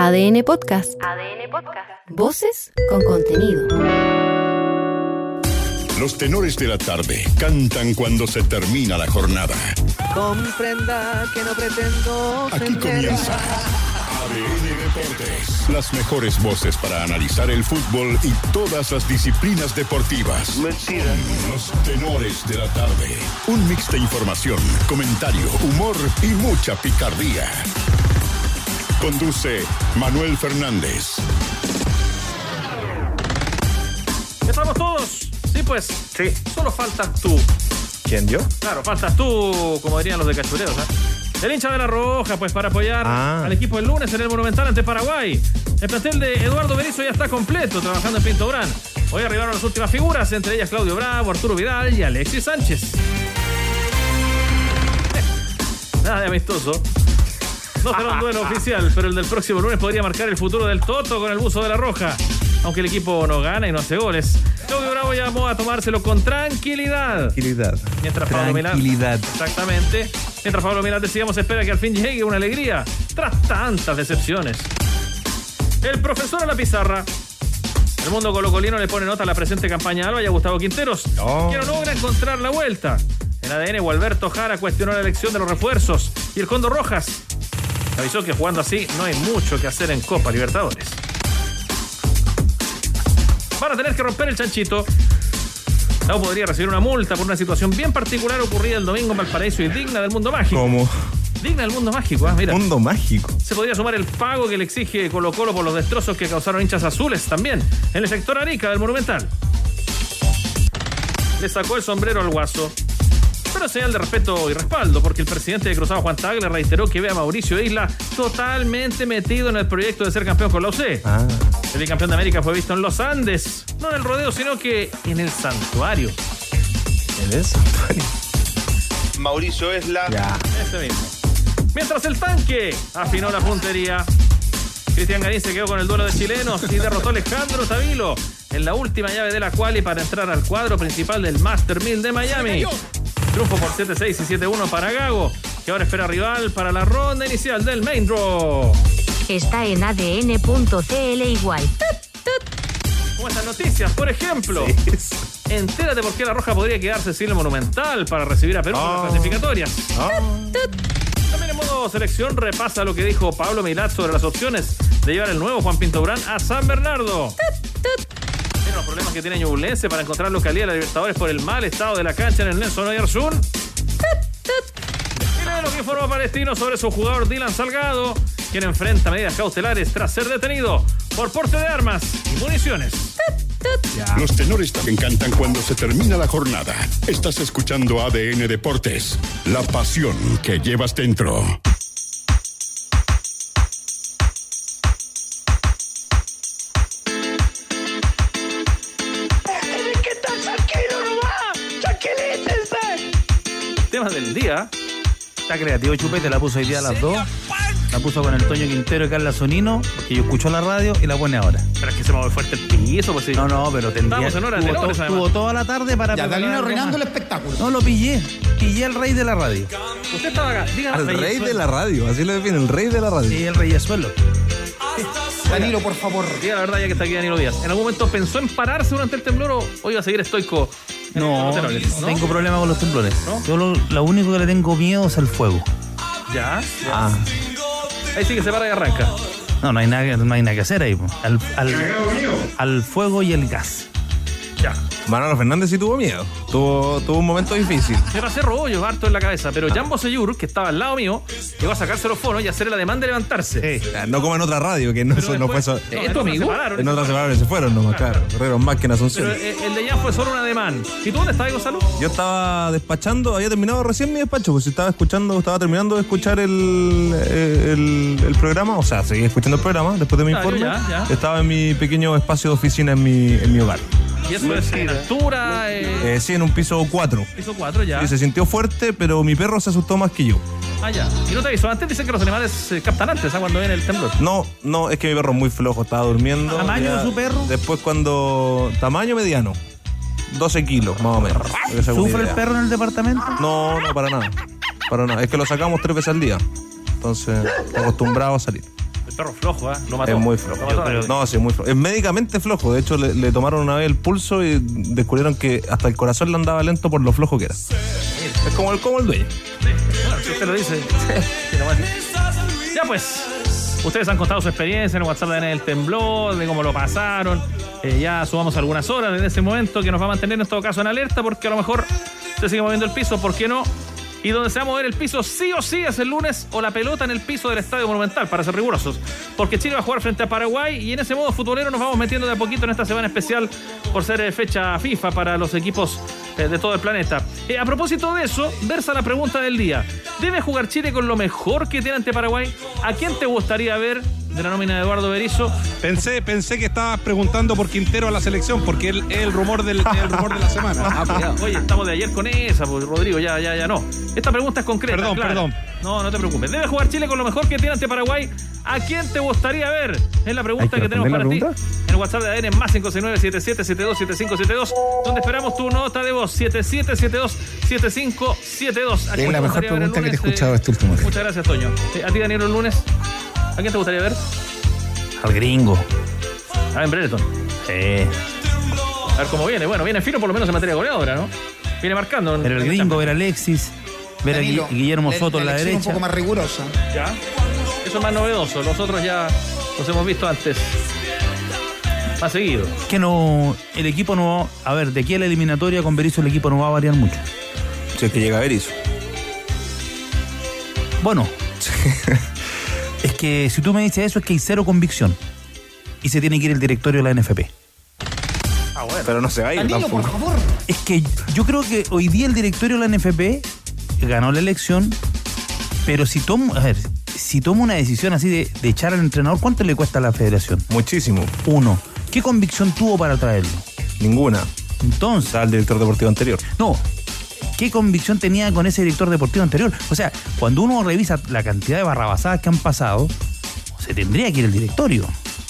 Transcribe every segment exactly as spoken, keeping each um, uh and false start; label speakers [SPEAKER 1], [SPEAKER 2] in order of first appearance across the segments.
[SPEAKER 1] A D N Podcast. A D N Podcast. Voces con contenido.
[SPEAKER 2] Los tenores de la tarde cantan cuando se termina la jornada.
[SPEAKER 3] Comprenda que no pretendo ofender.
[SPEAKER 2] Aquí comienza A D N Deportes. Las mejores voces para analizar el fútbol y todas las disciplinas deportivas.
[SPEAKER 3] Mentira.
[SPEAKER 2] Los tenores de la tarde. Un mix de información, comentario, humor y mucha picardía. Conduce Manuel Fernández.
[SPEAKER 4] ¿Estamos todos? Sí, pues.
[SPEAKER 3] Sí.
[SPEAKER 4] Solo faltas tú.
[SPEAKER 3] ¿Quién, yo?
[SPEAKER 4] Claro, faltas tú, como dirían los de Cachureos, ¿eh? El hincha de la Roja, pues, para apoyar
[SPEAKER 3] ah.
[SPEAKER 4] al equipo el lunes en el Monumental ante Paraguay. El plantel de Eduardo Berizzo ya está completo, trabajando en Pinto Durán. Hoy arribaron las últimas figuras, entre ellas Claudio Bravo, Arturo Vidal y Alexis Sánchez. Nada de amistoso. No será un duelo oficial, pero el del próximo lunes podría marcar el futuro del Toto con el buzo de la Roja. Aunque el equipo no gana y no hace goles. Claudio Bravo llamó a tomárselo con tranquilidad.
[SPEAKER 3] Tranquilidad.
[SPEAKER 4] Mientras Pablo Milán.
[SPEAKER 3] Tranquilidad.
[SPEAKER 4] Exactamente. Mientras Pablo Milán, decíamos, espera que al fin llegue una alegría tras tantas decepciones. El profesor a la pizarra. El mundo colocolino le pone nota a la presente campaña Alba y a Gustavo Quinteros,
[SPEAKER 3] oh.
[SPEAKER 4] que no logra encontrar la vuelta. En A D N, Gualberto Jara cuestionó la elección de los refuerzos. Y el Condo Rojas avisó que jugando así no hay mucho que hacer en Copa Libertadores. Van a tener que romper el chanchito. La U podría recibir una multa por una situación bien particular ocurrida el domingo en Valparaíso y digna del mundo mágico.
[SPEAKER 3] ¿Cómo?
[SPEAKER 4] Digna del mundo mágico, ¿eh? Mira.
[SPEAKER 3] Mundo mágico.
[SPEAKER 4] Se podría sumar el pago que le exige Colo Colo por los destrozos que causaron hinchas azules también en el sector Arica del Monumental. Le sacó el sombrero al Guaso, pero señal de respeto y respaldo, porque el presidente de Cruzado, Juan Tagle, reiteró que ve a Mauricio Isla totalmente metido en el proyecto de ser campeón con la U C.
[SPEAKER 3] Ah.
[SPEAKER 4] El bicampeón de América fue visto en los Andes, no en el rodeo, sino que en el santuario.
[SPEAKER 3] ¿En el santuario?
[SPEAKER 5] Mauricio Isla.
[SPEAKER 3] Ya.
[SPEAKER 4] Ese mismo. Mientras el tanque afinó la puntería, Cristian Garín se quedó con el duelo de chilenos y derrotó a Alejandro Tavilo en la última llave de la quali para entrar al cuadro principal del Master mil de Miami. Triunfo por siete seis y siete uno para Gago, que ahora espera rival para la ronda inicial del Main Draw.
[SPEAKER 1] Está en A D N punto C L igual.
[SPEAKER 4] Como estas noticias, por ejemplo,
[SPEAKER 3] Sí.
[SPEAKER 4] entérate por qué la Roja podría quedarse sin el Monumental para recibir a Perú
[SPEAKER 3] Oh.
[SPEAKER 4] en las clasificatorias.
[SPEAKER 3] Oh.
[SPEAKER 4] También en modo selección repasa lo que dijo Pablo Milat sobre las opciones de llevar el nuevo Juan Pinto Durán a San Bernardo. Miren los problemas que tiene Ñublense para encontrar localidad de la Libertadores por el mal estado de la cancha en el Nelson Oyarzún. Y lo que informó Palestino sobre su jugador Dylan Salgado, quien enfrenta medidas cautelares tras ser detenido por porte de armas y municiones.
[SPEAKER 3] Ya.
[SPEAKER 2] Los tenores también cantan cuando se termina la jornada. Estás escuchando A D N Deportes. La pasión que llevas dentro.
[SPEAKER 4] Tema del día.
[SPEAKER 6] Está creativo Chupete, la puso hoy día a las dos. La puso con el Toño Quintero y Carla Sonino, porque yo escucho la radio y la pone ahora.
[SPEAKER 4] Pero es que se mueve fuerte el piso, pues sí.
[SPEAKER 6] No, no, pero tendría.
[SPEAKER 4] Estamos en horas de
[SPEAKER 6] Tuvo,
[SPEAKER 4] honores,
[SPEAKER 6] to-
[SPEAKER 4] además.
[SPEAKER 6] tuvo toda la tarde para.
[SPEAKER 7] Ya,
[SPEAKER 6] preparar
[SPEAKER 7] Dalina
[SPEAKER 6] algo
[SPEAKER 7] arruinando
[SPEAKER 6] más.
[SPEAKER 7] el espectáculo.
[SPEAKER 6] No, lo pillé. Pillé al rey de la radio.
[SPEAKER 4] Usted estaba acá. Dígame.
[SPEAKER 3] Al rey de la radio, así lo define, el rey de la radio.
[SPEAKER 6] Sí, el reyesuelo.
[SPEAKER 7] Danilo, por favor.
[SPEAKER 4] Diga la verdad, ya que está aquí Danilo Díaz. ¿En algún momento pensó en pararse durante el temblor o, o iba a seguir estoico? en
[SPEAKER 6] No,
[SPEAKER 4] los tenores,
[SPEAKER 6] no tengo problema con los temblores.
[SPEAKER 4] ¿No?
[SPEAKER 6] Yo lo, lo único que le tengo miedo es al fuego.
[SPEAKER 4] Ya.
[SPEAKER 6] Ah.
[SPEAKER 4] Ahí sí que se para y arranca.
[SPEAKER 6] No, no hay nada, que- no hay nada que hacer ahí. po. Al, al, al fuego y el gas.
[SPEAKER 4] Ya.
[SPEAKER 3] Manolo Fernández sí tuvo miedo. Tuvo, tuvo un momento difícil.
[SPEAKER 4] Me pasé rollo harto en la cabeza, pero Jambo Seyur, que estaba al lado mío, llegó a sacarse los fonos y hacer el ademán de levantarse.
[SPEAKER 3] Ah, No como en otra radio, que no,
[SPEAKER 4] Pero
[SPEAKER 3] eso no fue
[SPEAKER 4] después-
[SPEAKER 3] eso.
[SPEAKER 4] no,
[SPEAKER 3] Eh,
[SPEAKER 4] ¿es tu amigo?
[SPEAKER 3] En otras separables se fueron nomás, claro. Corrieron más que en Asunción.
[SPEAKER 4] Pero eh, el de Jan fue solo un ademán. ¿Y tú dónde estabas, Gonzalo?
[SPEAKER 3] Yo estaba despachando, había terminado recién mi despacho, pues estaba escuchando, estaba terminando de escuchar el, el, el programa, o sea, seguí escuchando el programa después de mi
[SPEAKER 4] Claro,
[SPEAKER 3] informe.
[SPEAKER 4] ya, ya.
[SPEAKER 3] Estaba en mi pequeño espacio de oficina en mi, en mi hogar.
[SPEAKER 4] Y eso es en altura, eh,
[SPEAKER 3] Eh, sí, en un piso cuatro.
[SPEAKER 4] piso cuatro ya.
[SPEAKER 3] Sí, se sintió fuerte, pero mi perro se asustó más que yo.
[SPEAKER 4] Ah, ya. Y no te aviso, antes dicen que los animales eh, captan antes, ¿ah? Cuando viene el temblor.
[SPEAKER 3] No, no, es que mi perro es muy flojo, estaba durmiendo.
[SPEAKER 6] ¿Tamaño
[SPEAKER 3] ya.
[SPEAKER 6] de su perro?
[SPEAKER 3] Después cuando... Tamaño mediano. doce kilos, más o menos. para que se haga una
[SPEAKER 6] ¿Sufre el
[SPEAKER 3] idea.
[SPEAKER 6] perro en el departamento?
[SPEAKER 3] No, no, para nada. Para nada. Es que lo sacamos tres veces al día. Entonces, está acostumbrado a salir.
[SPEAKER 4] El perro flojo, ¿eh? Lo mató.
[SPEAKER 3] Es muy flojo.
[SPEAKER 4] Lo mató.
[SPEAKER 3] No, sí, muy flojo. Es médicamente flojo. De hecho, le, le tomaron una vez el pulso y descubrieron que hasta el corazón le andaba lento por lo flojo que era. Es como el, como el dueño.
[SPEAKER 4] Sí. Bueno, si usted lo dice. Sí, nomás. Ya pues. Ustedes han contado su experiencia en el WhatsApp de A D N del temblor, de cómo lo pasaron. Eh, ya subamos algunas horas desde ese momento que nos va a mantener en todo caso en alerta porque a lo mejor se sigue moviendo el piso, ¿por qué no? Y donde se va a mover el piso sí o sí es el lunes o la pelota en el piso del Estadio Monumental, para ser rigurosos. Porque Chile va a jugar frente a Paraguay y en ese modo futbolero nos vamos metiendo de a poquito en esta semana especial por ser fecha FIFA para los equipos eh, de todo el planeta. Eh, a propósito de eso, versa la pregunta del día. ¿Debe jugar Chile con lo mejor que tiene ante Paraguay? ¿A quién te gustaría ver de la nómina de Eduardo Berizzo?
[SPEAKER 8] Pensé, pensé que estabas preguntando por Quintero a la selección, porque él es el rumor del el rumor de la semana.
[SPEAKER 4] Ah, cuidado. Oye, estamos de ayer con esa, pues, Rodrigo, ya, ya, ya no. Esta pregunta es concreta.
[SPEAKER 8] Perdón,
[SPEAKER 4] clara.
[SPEAKER 8] perdón.
[SPEAKER 4] No, no te preocupes. ¿Debe jugar Chile con lo mejor que tiene ante Paraguay? ¿A quién te gustaría ver? Es la pregunta que, que tenemos para ti. En el WhatsApp de A D N más cinco seis nueve siete siete siete dos siete cinco siete dos, donde esperamos tu nota de voz siete siete siete dos siete cinco siete dos.
[SPEAKER 7] Es la mejor pregunta que te he escuchado este último día.
[SPEAKER 4] Muchas gracias, Toño. A ti, Daniel, el lunes, ¿a quién te gustaría ver?
[SPEAKER 6] Al gringo.
[SPEAKER 4] Ah, en Brereton.
[SPEAKER 6] Sí.
[SPEAKER 4] A ver cómo viene. Bueno, viene fino por lo menos en materia goleadora, ¿no? Viene marcando.
[SPEAKER 6] Pero el gringo, ver a Alexis, ver
[SPEAKER 7] Danilo,
[SPEAKER 6] a Guillermo Soto en la, la derecha.
[SPEAKER 7] Un poco más rigurosa.
[SPEAKER 4] Ya. Eso es más novedoso. Los otros ya los hemos visto antes. Más seguido.
[SPEAKER 6] Que no. El equipo no. A ver, de aquí a la eliminatoria con Berizzo el equipo no va a variar mucho.
[SPEAKER 3] Si es que llega Berizzo.
[SPEAKER 6] Bueno. Es que si tú me dices eso es que hay cero convicción. Y se tiene que ir el directorio de la N F P.
[SPEAKER 4] Ah, bueno.
[SPEAKER 3] Pero no se va a ir
[SPEAKER 7] Danilo,
[SPEAKER 3] tampoco.
[SPEAKER 7] por favor.
[SPEAKER 6] Es que yo creo que hoy día el directorio de la N F P ganó la elección, pero si toma, a ver, si toma una decisión así de, de echar al entrenador, ¿cuánto le cuesta a la federación?
[SPEAKER 3] Muchísimo.
[SPEAKER 6] Uno. ¿Qué convicción tuvo para traerlo?
[SPEAKER 3] Ninguna.
[SPEAKER 6] Entonces.
[SPEAKER 3] Está el director deportivo anterior.
[SPEAKER 6] No. ¿Qué convicción tenía con ese director deportivo anterior? O sea, cuando uno revisa la cantidad de barrabasadas que han pasado, se tendría que ir el directorio.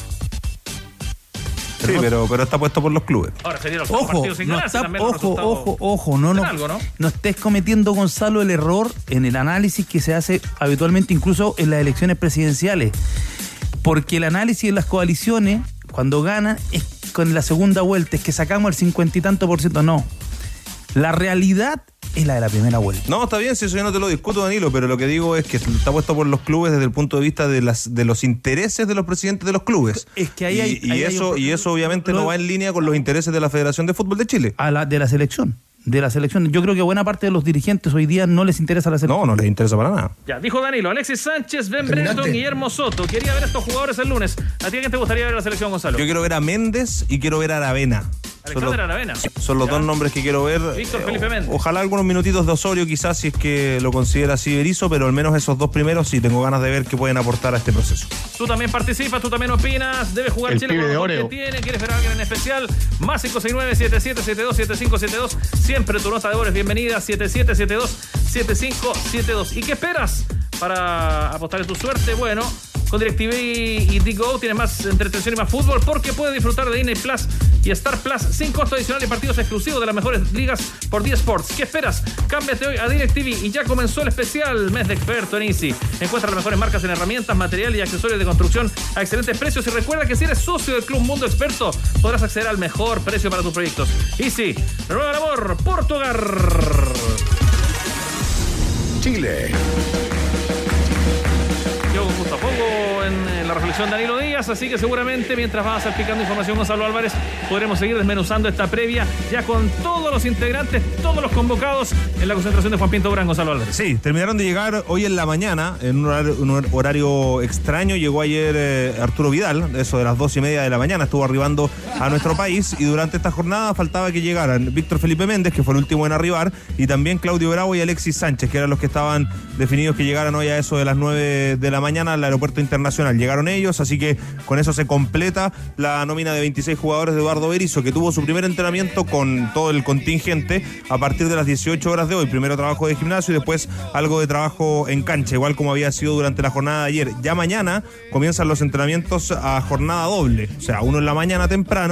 [SPEAKER 3] Sí, pero, pero está puesto por los clubes.
[SPEAKER 4] Ahora sería los
[SPEAKER 6] Ojo,
[SPEAKER 4] partidos sin
[SPEAKER 6] no
[SPEAKER 4] ganarse
[SPEAKER 6] está,
[SPEAKER 4] también los
[SPEAKER 6] ojo,
[SPEAKER 4] resultados.
[SPEAKER 6] ojo, ojo, no, no,
[SPEAKER 4] algo, ¿no?
[SPEAKER 6] no estés cometiendo, Gonzalo, el error en el análisis que se hace habitualmente incluso en las elecciones presidenciales. Porque el análisis de las coaliciones, cuando ganan, es con la segunda vuelta, es que sacamos el cincuenta y tanto por ciento, no. La realidad es la de la primera vuelta.
[SPEAKER 3] No, está bien, si eso yo no te lo discuto, Danilo, pero lo que digo es que está puesto por los clubes desde el punto de vista de las de los intereses de los presidentes de los clubes.
[SPEAKER 6] Es que ahí hay...
[SPEAKER 3] Y, y
[SPEAKER 6] ahí
[SPEAKER 3] eso,
[SPEAKER 6] hay un...
[SPEAKER 3] y eso obviamente
[SPEAKER 6] lo...
[SPEAKER 3] no va en línea con los intereses de la Federación de Fútbol de Chile.
[SPEAKER 6] A la, de la selección. De la selección. Yo creo que buena parte de los dirigentes hoy día no les interesa la selección.
[SPEAKER 3] No, no les interesa para nada.
[SPEAKER 4] Ya, dijo Danilo, Alexis Sánchez, Ben Brereton, Guillermo Soto. Quería ver a estos jugadores el lunes. ¿A ti a quién te gustaría ver en la selección, Gonzalo?
[SPEAKER 3] Yo quiero ver a Méndez y quiero ver a Aravena.
[SPEAKER 4] Alexander
[SPEAKER 3] Son los,
[SPEAKER 4] Aravena.
[SPEAKER 3] son los
[SPEAKER 4] Ya.
[SPEAKER 3] dos nombres que quiero ver.
[SPEAKER 4] Víctor
[SPEAKER 3] Eh,
[SPEAKER 4] Felipe Méndez.
[SPEAKER 3] Ojalá algunos minutitos de Osorio quizás, si es que lo considera así Berizzo, pero al menos esos dos primeros sí tengo ganas de ver qué pueden aportar a este proceso.
[SPEAKER 4] Tú también participas, tú también opinas. Debe jugar
[SPEAKER 8] El
[SPEAKER 4] Chile
[SPEAKER 8] pibe
[SPEAKER 4] con
[SPEAKER 8] de
[SPEAKER 4] lo que
[SPEAKER 8] Oreo.
[SPEAKER 4] tiene. ¿Quieres ver a alguien en especial? Más cinco seis nueve siete siete siete dos siete cinco siete dos. Siempre tu nota de voz es bienvenida. siete siete siete dos siete cinco siete dos. ¿Y qué esperas para apostar en tu suerte? Bueno, con DirecTV y Digo tienes más entretención y más fútbol porque puedes disfrutar de Disney Plus y Star Plus sin costo adicional y partidos exclusivos de las mejores ligas por D Sports. ¿Qué esperas? Cámbiate hoy a DirecTV y ya comenzó el especial mes de experto en Easy. Encuentra las mejores marcas en herramientas, material y accesorios de construcción a excelentes precios y recuerda que si eres socio del Club Mundo Experto podrás acceder al mejor precio para tus proyectos. Easy, renueva el amor por tu hogar.
[SPEAKER 2] Chile.
[SPEAKER 4] Yo con gusto pongo en eh, la reflexión de Danilo Díaz, así que seguramente mientras vas salpicando información Gonzalo Álvarez podremos seguir desmenuzando esta previa ya con todos los integrantes, todos los convocados en la concentración de Juan Pinto Durán. Gonzalo Álvarez.
[SPEAKER 3] Sí, terminaron de llegar hoy en la mañana, en un horario, un horario extraño. Llegó ayer eh, Arturo Vidal, eso de las dos y media de la mañana, estuvo arribando a nuestro país y durante esta jornada faltaba que llegaran Víctor Felipe Méndez, que fue el último en arribar, y también Claudio Bravo y Alexis Sánchez, que eran los que estaban definidos que llegaran hoy a eso de las nueve de la mañana al aeropuerto internacional. Llegaron ellos, así que con eso se completa la nómina de veintiséis jugadores de Eduardo Berizzo, que tuvo su primer entrenamiento con todo el contingente a partir de las dieciocho horas de hoy. Primero trabajo de gimnasio y después algo de trabajo en cancha, igual como había sido durante la jornada de ayer. Ya mañana comienzan los entrenamientos a jornada doble, o sea, uno en la mañana temprano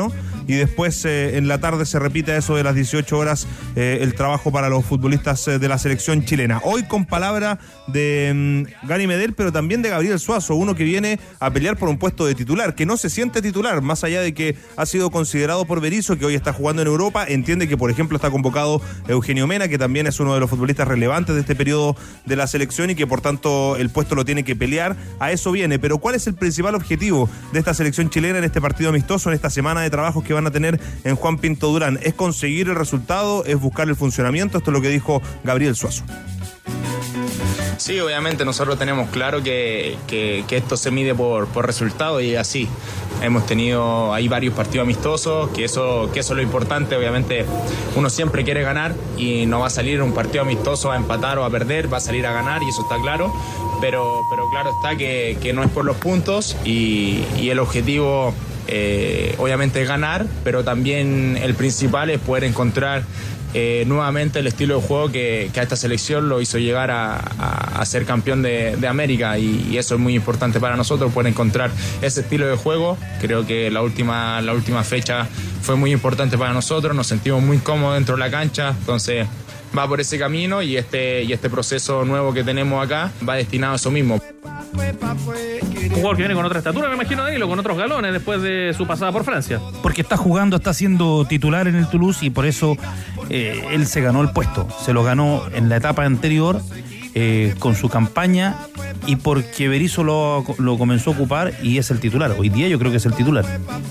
[SPEAKER 3] y después eh, en la tarde se repite a eso de las dieciocho horas eh, el trabajo para los futbolistas eh, de la selección chilena. Hoy con palabra de mm, Gary Medel, pero también de Gabriel Suazo, uno que viene a pelear por un puesto de titular, que no se siente titular, más allá de que ha sido considerado por Berizzo, que hoy está jugando en Europa. Entiende que, por ejemplo, está convocado Eugenio Mena, que también es uno de los futbolistas relevantes de este periodo de la selección y que por tanto el puesto lo tiene que pelear. A eso viene, pero ¿cuál es el principal objetivo de esta selección chilena en este partido amistoso, en esta semana de trabajos que van a tener en Juan Pinto Durán? ¿Es conseguir el resultado? ¿Es buscar el funcionamiento? Esto es lo que dijo Gabriel Suazo.
[SPEAKER 9] Sí, obviamente nosotros tenemos claro que, que, que esto se mide por, por resultados y así. Hemos tenido ahí varios partidos amistosos, que eso, que eso es lo importante. Obviamente uno siempre quiere ganar y no va a salir un partido amistoso a empatar o a perder, va a salir a ganar y eso está claro. Pero, pero claro está que, que no es por los puntos y, y el objetivo eh, obviamente es ganar, pero también el principal es poder encontrar Eh, nuevamente el estilo de juego que, que a esta selección lo hizo llegar a, a, a ser campeón de, de América y, y eso es muy importante para nosotros, poder encontrar ese estilo de juego. Creo que la última, la última fecha fue muy importante para nosotros, nos sentimos muy cómodos dentro de la cancha, entonces va por ese camino y este, y este proceso nuevo que tenemos acá va destinado a eso mismo.
[SPEAKER 4] Un jugador que viene con otra estatura, me imagino, Danilo, con otros galones después de su pasada por Francia.
[SPEAKER 6] Porque está jugando, está siendo titular en el Toulouse y por eso eh, él se ganó el puesto. Se lo ganó en la etapa anterior eh, con su campaña y porque Berizzo lo, lo comenzó a ocupar y es el titular. Hoy día yo creo que es el titular.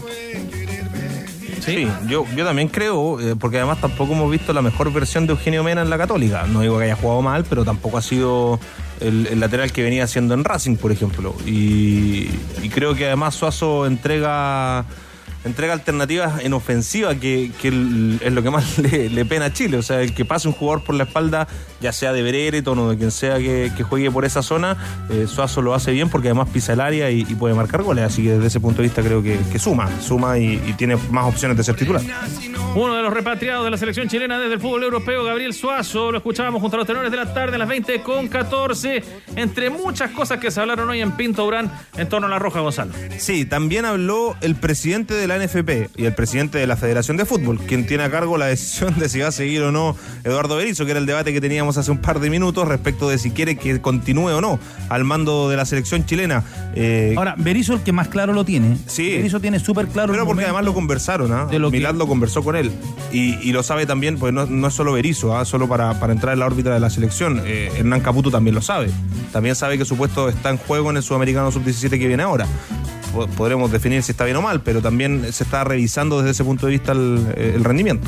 [SPEAKER 3] Sí, yo, yo también creo, eh, porque además tampoco hemos visto la mejor versión de Eugenio Mena en la Católica. No digo que haya jugado mal, pero tampoco ha sido el, el lateral que venía haciendo en Racing, por ejemplo. Y, y creo que además Suazo entrega entrega alternativas en ofensiva, que, que el, es lo que más le, le pena a Chile. O sea, el que pase un jugador por la espalda, ya sea de Brereton o de quien sea que, que juegue por esa zona, eh, Suazo lo hace bien porque además pisa el área y, y puede marcar goles. Así que desde ese punto de vista creo que, que suma, suma y, y tiene más opciones de ser titular.
[SPEAKER 4] Uno de los repatriados de la selección chilena desde el fútbol europeo, Gabriel Suazo, lo escuchábamos junto a los tenores de la tarde a las veinte con catorce, entre muchas cosas que se hablaron hoy en Pinto Durán en torno a la Roja, Gonzalo.
[SPEAKER 3] Sí, también habló el presidente de la N F P y el presidente de la Federación de Fútbol, quien tiene a cargo la decisión de si va a seguir o no Eduardo Berizzo, que era el debate que teníamos hace un par de minutos respecto de si quiere que continúe o no al mando de la selección chilena.
[SPEAKER 6] Eh, Ahora, Berizzo el que más claro lo tiene.
[SPEAKER 3] Sí.
[SPEAKER 6] Berizzo tiene súper claro.
[SPEAKER 3] Pero porque además lo conversaron, ¿ah? ¿eh? Milad que... lo conversó con él. Y, y lo sabe también, pues no, no es solo Berizzo, ¿eh? Solo para, para entrar en la órbita de la selección. Eh, Hernán Caputo también lo sabe. También sabe que su puesto está en juego en el Sudamericano sub diecisiete que viene ahora. Podremos definir si está bien o mal, pero también se está revisando desde ese punto de vista el, el rendimiento.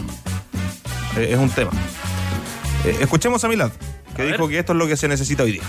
[SPEAKER 3] Eh, es un tema. Eh, escuchemos a Milad, que a dijo ver. que esto es lo que se necesita hoy día.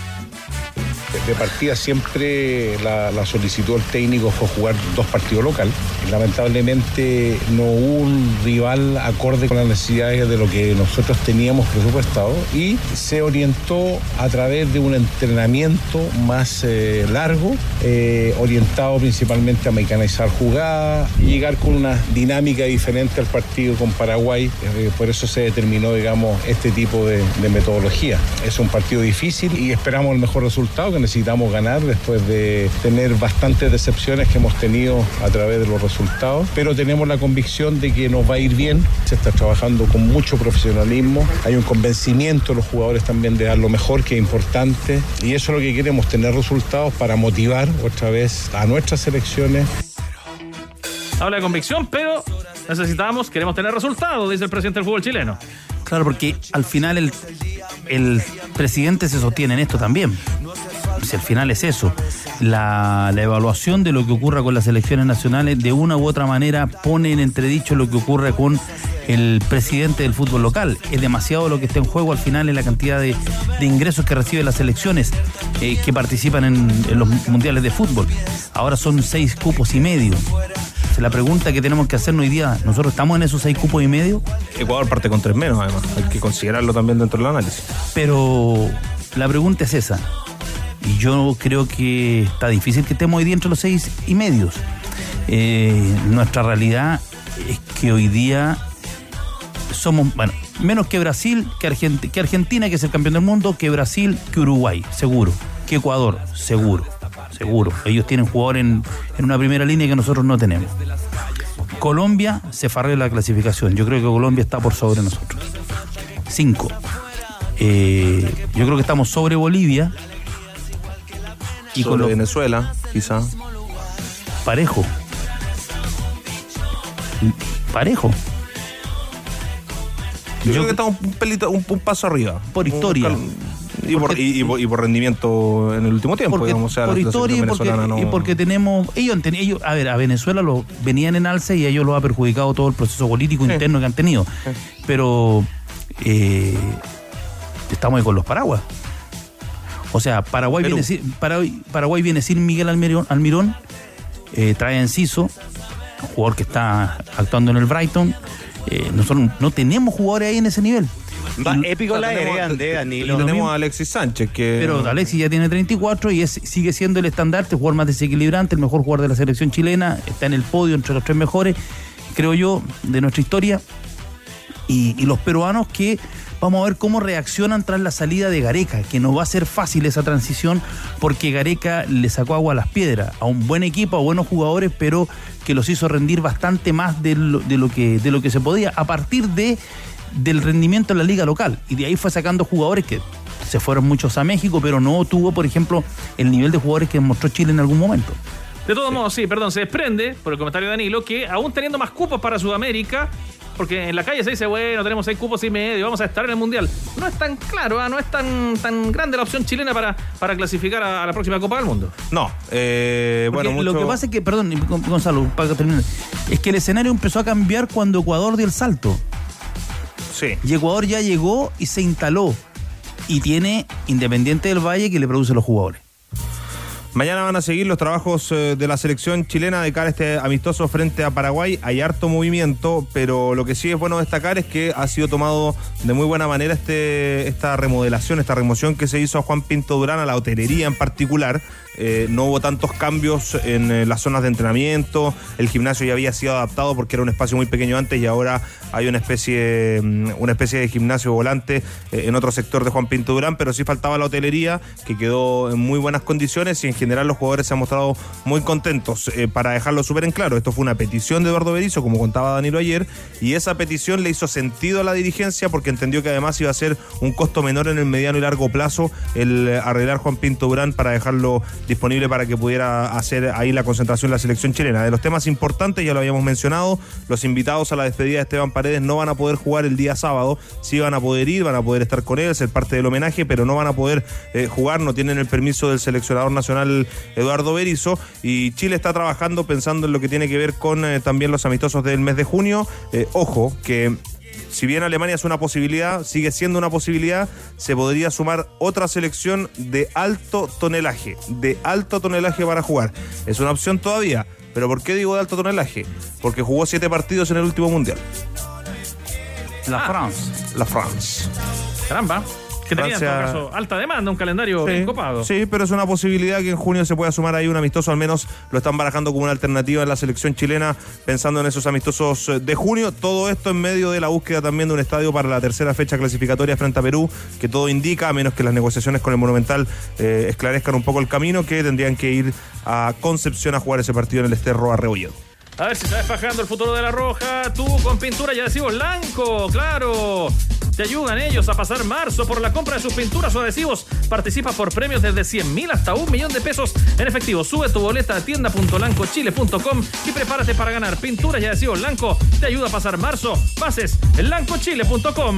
[SPEAKER 7] De partida siempre la, la solicitud del técnico fue jugar dos partidos locales. Lamentablemente no hubo un rival acorde con las necesidades de lo que nosotros teníamos presupuestado y se orientó a través de un entrenamiento más eh, largo, eh, orientado principalmente a mecanizar jugadas y llegar con una dinámica diferente al partido con Paraguay. Eh, por eso se determinó, digamos, este tipo de, de metodología. Es un partido difícil y esperamos el mejor resultado que necesitamos ganar después de tener bastantes decepciones que hemos tenido a través de los resultados, pero tenemos la convicción de que nos va a ir bien. Se está trabajando con mucho profesionalismo, hay un convencimiento de los jugadores también de dar lo mejor, que es importante, y eso es lo que queremos, tener resultados para motivar otra vez a nuestras selecciones.
[SPEAKER 4] Habla de convicción, pero necesitamos, queremos tener resultados, dice el presidente del fútbol chileno.
[SPEAKER 6] Claro, porque al final el, el presidente se sostiene en esto también. Si al final es eso, la, la evaluación de lo que ocurra con las selecciones nacionales de una u otra manera pone en entredicho lo que ocurre con el presidente del fútbol local. Es demasiado lo que está en juego al final en la cantidad de, de ingresos que reciben las selecciones eh, que participan en, en los mundiales de fútbol. Ahora son seis cupos y medio. La pregunta que tenemos que hacernos hoy día, ¿nosotros estamos en esos seis cupos y medio?
[SPEAKER 3] Ecuador parte con tres menos, además. Hay que considerarlo también dentro del análisis.
[SPEAKER 6] Pero la pregunta es esa. Y yo creo que está difícil que estemos hoy día entre los seis y medios. Eh, nuestra realidad es que hoy día somos, bueno, menos que Brasil, que, Argent- que Argentina, que es el campeón del mundo, que Brasil, que Uruguay, seguro. Que Ecuador, seguro. Seguro. Ellos tienen jugadores en, en una primera línea que nosotros no tenemos. Colombia se farrea la clasificación. Yo creo que Colombia está por sobre nosotros. Cinco. Eh, yo creo que estamos sobre Bolivia.
[SPEAKER 3] Y con Venezuela, quizá.
[SPEAKER 6] Parejo. Parejo.
[SPEAKER 3] Yo, yo creo que estamos un pelito, un, un paso arriba.
[SPEAKER 6] Por historia.
[SPEAKER 3] Y por, y, y, por, y por rendimiento en el último tiempo,
[SPEAKER 6] porque,
[SPEAKER 3] digamos. O sea,
[SPEAKER 6] por
[SPEAKER 3] la
[SPEAKER 6] historia y porque, no... y porque tenemos. Ellos, ellos, a ver, a Venezuela lo venían en alza y a ellos lo ha perjudicado todo el proceso político sí. interno que han tenido. Sí. Pero eh, estamos ahí con los paraguas. O sea, Paraguay viene, Paraguay, Paraguay viene sin Miguel Almirón, Almirón eh, trae a Enciso, un jugador que está actuando en el Brighton. Eh, nosotros no tenemos jugadores ahí en ese nivel.
[SPEAKER 10] Va, y, épico la heredan de Danilo.
[SPEAKER 3] Y tenemos a Alexis Sánchez que...
[SPEAKER 6] Pero Alexis ya tiene treinta y cuatro y es, sigue siendo el estandarte, el jugador más desequilibrante, el mejor jugador de la selección chilena, está en el podio entre los tres mejores, creo yo, de nuestra historia. Y, y los peruanos que vamos a ver cómo reaccionan tras la salida de Gareca, que no va a ser fácil esa transición porque Gareca le sacó agua a las piedras a un buen equipo, a buenos jugadores, pero que los hizo rendir bastante más de lo, de lo que de lo que se podía a partir de del rendimiento en la liga local, y de ahí fue sacando jugadores que se fueron muchos a México, pero no tuvo, por ejemplo, el nivel de jugadores que mostró Chile en algún momento.
[SPEAKER 4] De todos sí. modos, sí, perdón, se desprende, por el comentario de Danilo, que aún teniendo más cupos para Sudamérica, porque en la calle se dice, bueno, tenemos seis cupos y medio, vamos a estar en el Mundial. No es tan claro, ¿eh? no es tan, tan grande la opción chilena para, para clasificar a, a la próxima Copa del Mundo.
[SPEAKER 3] No, eh, bueno, mucho...
[SPEAKER 6] lo que pasa es que, perdón, Gonzalo, para terminar, es que el escenario empezó a cambiar cuando Ecuador dio el salto.
[SPEAKER 3] Sí.
[SPEAKER 6] Y Ecuador ya llegó y se instaló. Y tiene Independiente del Valle que le produce los jugadores.
[SPEAKER 3] Mañana van a seguir los trabajos eh, de la selección chilena de cara a este amistoso frente a Paraguay. Hay harto movimiento, pero lo que sí es bueno destacar es que ha sido tomado de muy buena manera este esta remodelación, esta remoción que se hizo a Juan Pinto Durán, a la hotelería en particular. Eh, no hubo tantos cambios en eh, las zonas de entrenamiento. El gimnasio ya había sido adaptado porque era un espacio muy pequeño antes y ahora hay una especie una especie de gimnasio volante eh, en otro sector de Juan Pinto Durán, pero sí faltaba la hotelería, que quedó en muy buenas condiciones, y en general los jugadores se han mostrado muy contentos. Eh, para dejarlo súper en claro, esto fue una petición de Eduardo Berizzo, como contaba Danilo ayer, y esa petición le hizo sentido a la dirigencia porque entendió que además iba a ser un costo menor en el mediano y largo plazo el arreglar Juan Pinto Durán para dejarlo disponible para que pudiera hacer ahí la concentración de la selección chilena. De los temas importantes, ya lo habíamos mencionado, los invitados a la despedida de Esteban Paredes no van a poder jugar el día sábado, sí van a poder ir, van a poder estar con él, ser parte del homenaje, pero no van a poder eh, jugar, no tienen el permiso del seleccionador nacional Eduardo Berizzo, y Chile está trabajando pensando en lo que tiene que ver con eh, también los amistosos del mes de junio. Eh, ojo, que si bien Alemania es una posibilidad, sigue siendo una posibilidad, se podría sumar otra selección de alto tonelaje, de alto tonelaje para jugar. Es una opción todavía, pero ¿por qué digo de alto tonelaje? Porque jugó siete partidos en el último Mundial.
[SPEAKER 6] La ah. France.
[SPEAKER 3] La France.
[SPEAKER 4] Caramba. Que tenía Francia... en todo caso alta demanda, un calendario
[SPEAKER 3] sí,
[SPEAKER 4] bien copado.
[SPEAKER 3] Sí, pero es una posibilidad que en junio se pueda sumar ahí un amistoso, al menos lo están barajando como una alternativa en la selección chilena, pensando en esos amistosos de junio. Todo esto en medio de la búsqueda también de un estadio para la tercera fecha clasificatoria frente a Perú, que todo indica, a menos que las negociaciones con el Monumental eh, esclarezcan un poco el camino, que tendrían que ir a Concepción a jugar ese partido en el Esterro Arrebolledo.
[SPEAKER 4] A ver si está despajando el futuro de la Roja. Tú con pintura ya adhesivos Blanco, claro. Te ayudan ellos a pasar marzo. Por la compra de sus pinturas o adhesivos participas por premios desde cien mil hasta un millón de pesos en efectivo. Sube tu boleta a tienda punto lanco chile punto com y prepárate para ganar. Pinturas y adhesivos Blanco te ayuda a pasar marzo. Pases en lanco chile punto com.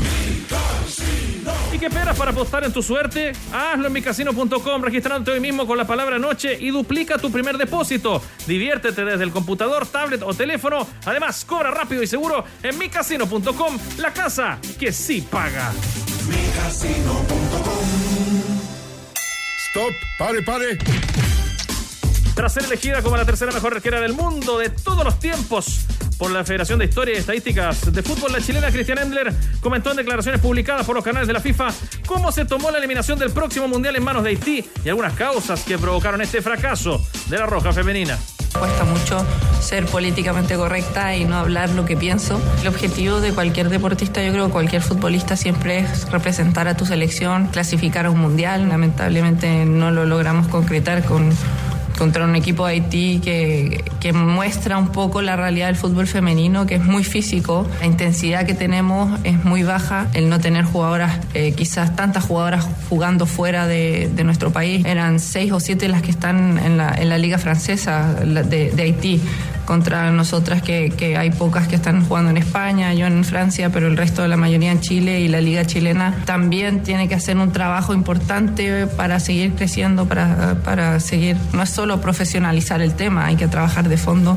[SPEAKER 4] ¿Y qué esperas para apostar en tu suerte? Hazlo en mi casino punto com, registrándote hoy mismo con la palabra noche y duplica tu primer depósito. Diviértete desde el computador, tablet o teléfono. Además, cobra rápido y seguro en mi casino punto com, la casa que sí paga.
[SPEAKER 2] mi casino punto com. Stop, pare, pare.
[SPEAKER 4] Tras ser elegida como la tercera mejor arquera del mundo de todos los tiempos por la Federación de Historia y Estadísticas de Fútbol, la chilena Christiane Endler comentó en declaraciones publicadas por los canales de la FIFA cómo se tomó la eliminación del próximo Mundial en manos de Haití y algunas causas que provocaron este fracaso de la Roja femenina.
[SPEAKER 11] Cuesta mucho ser políticamente correcta y no hablar lo que pienso. El objetivo de cualquier deportista, yo creo que cualquier futbolista, siempre es representar a tu selección, clasificar a un mundial. Lamentablemente no lo logramos concretar con, contra un equipo de Haití que, que muestra un poco la realidad del fútbol femenino, que es muy físico, la intensidad que tenemos es muy baja, el no tener jugadoras, eh, quizás tantas jugadoras jugando fuera de, de nuestro país, eran seis o siete las que están en la, en la liga francesa de, de Haití, contra nosotras que, que hay pocas que están jugando en España, yo en Francia, pero el resto de la mayoría en Chile, y la liga chilena también tiene que hacer un trabajo importante para seguir creciendo, para, para seguir, no es solo profesionalizar el tema, hay que trabajar de fondo.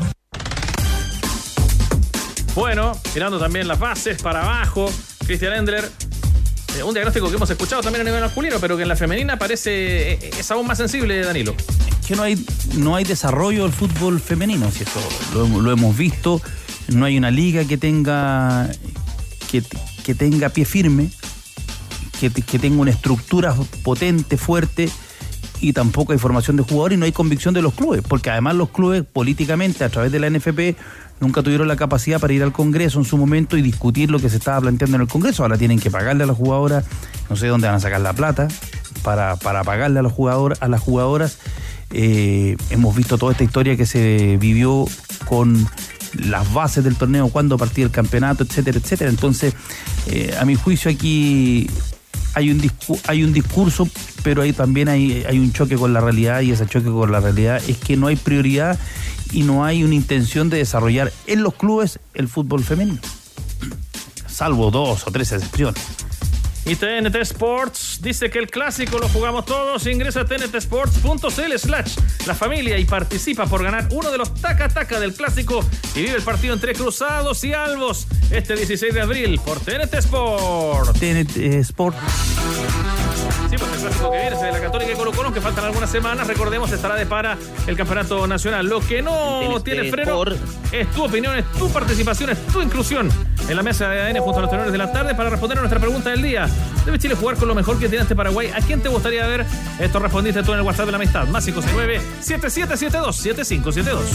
[SPEAKER 4] Bueno, mirando también las bases para abajo, Christian Endler, eh, un diagnóstico que hemos escuchado también a nivel masculino, pero que en la femenina parece eh, es aún más sensible, Danilo.
[SPEAKER 6] Que no hay no hay desarrollo del fútbol femenino, si eso lo, lo hemos visto, no hay una liga que tenga que, que tenga pie firme, que, que tenga una estructura potente, fuerte, y tampoco hay formación de jugadores y no hay convicción de los clubes, porque además los clubes políticamente a través de la N F P nunca tuvieron la capacidad para ir al Congreso en su momento y discutir lo que se estaba planteando en el Congreso. Ahora tienen que pagarle a las jugadoras, no sé dónde van a sacar la plata para, para pagarle a los jugadores, a las jugadoras. Eh, hemos visto toda esta historia que se vivió con las bases del torneo, cuándo partía el campeonato, etcétera, etcétera. Entonces, eh, a mi juicio aquí hay un discu- hay un discurso, pero ahí también hay, hay un choque con la realidad, y ese choque con la realidad es que no hay prioridad y no hay una intención de desarrollar en los clubes el fútbol femenino, salvo dos o tres excepciones.
[SPEAKER 4] Y T N T Sports dice que el clásico lo jugamos todos. Ingresa a tntsports.cl slash la familia y participa por ganar uno de los taca-taca del clásico y vive el partido entre Cruzados y Albos este dieciséis de abril por T N T Sports.
[SPEAKER 6] T N T Sports.
[SPEAKER 4] Sí, pues el clásico que viene es de la Católica y Colo-Colo, que faltan algunas semanas. Recordemos, estará de para el campeonato nacional. Lo que no tiene freno es tu opinión, es tu participación, es tu inclusión en la mesa de A D N junto a los tenores de la tarde para responder a nuestra pregunta del día. ¿Debe Chile jugar con lo mejor que tiene este Paraguay? ¿A quién te gustaría ver? Esto respondiste tú en el WhatsApp de la amistad. Más cinco seis nueve, siete siete siete dos, siete cinco siete dos.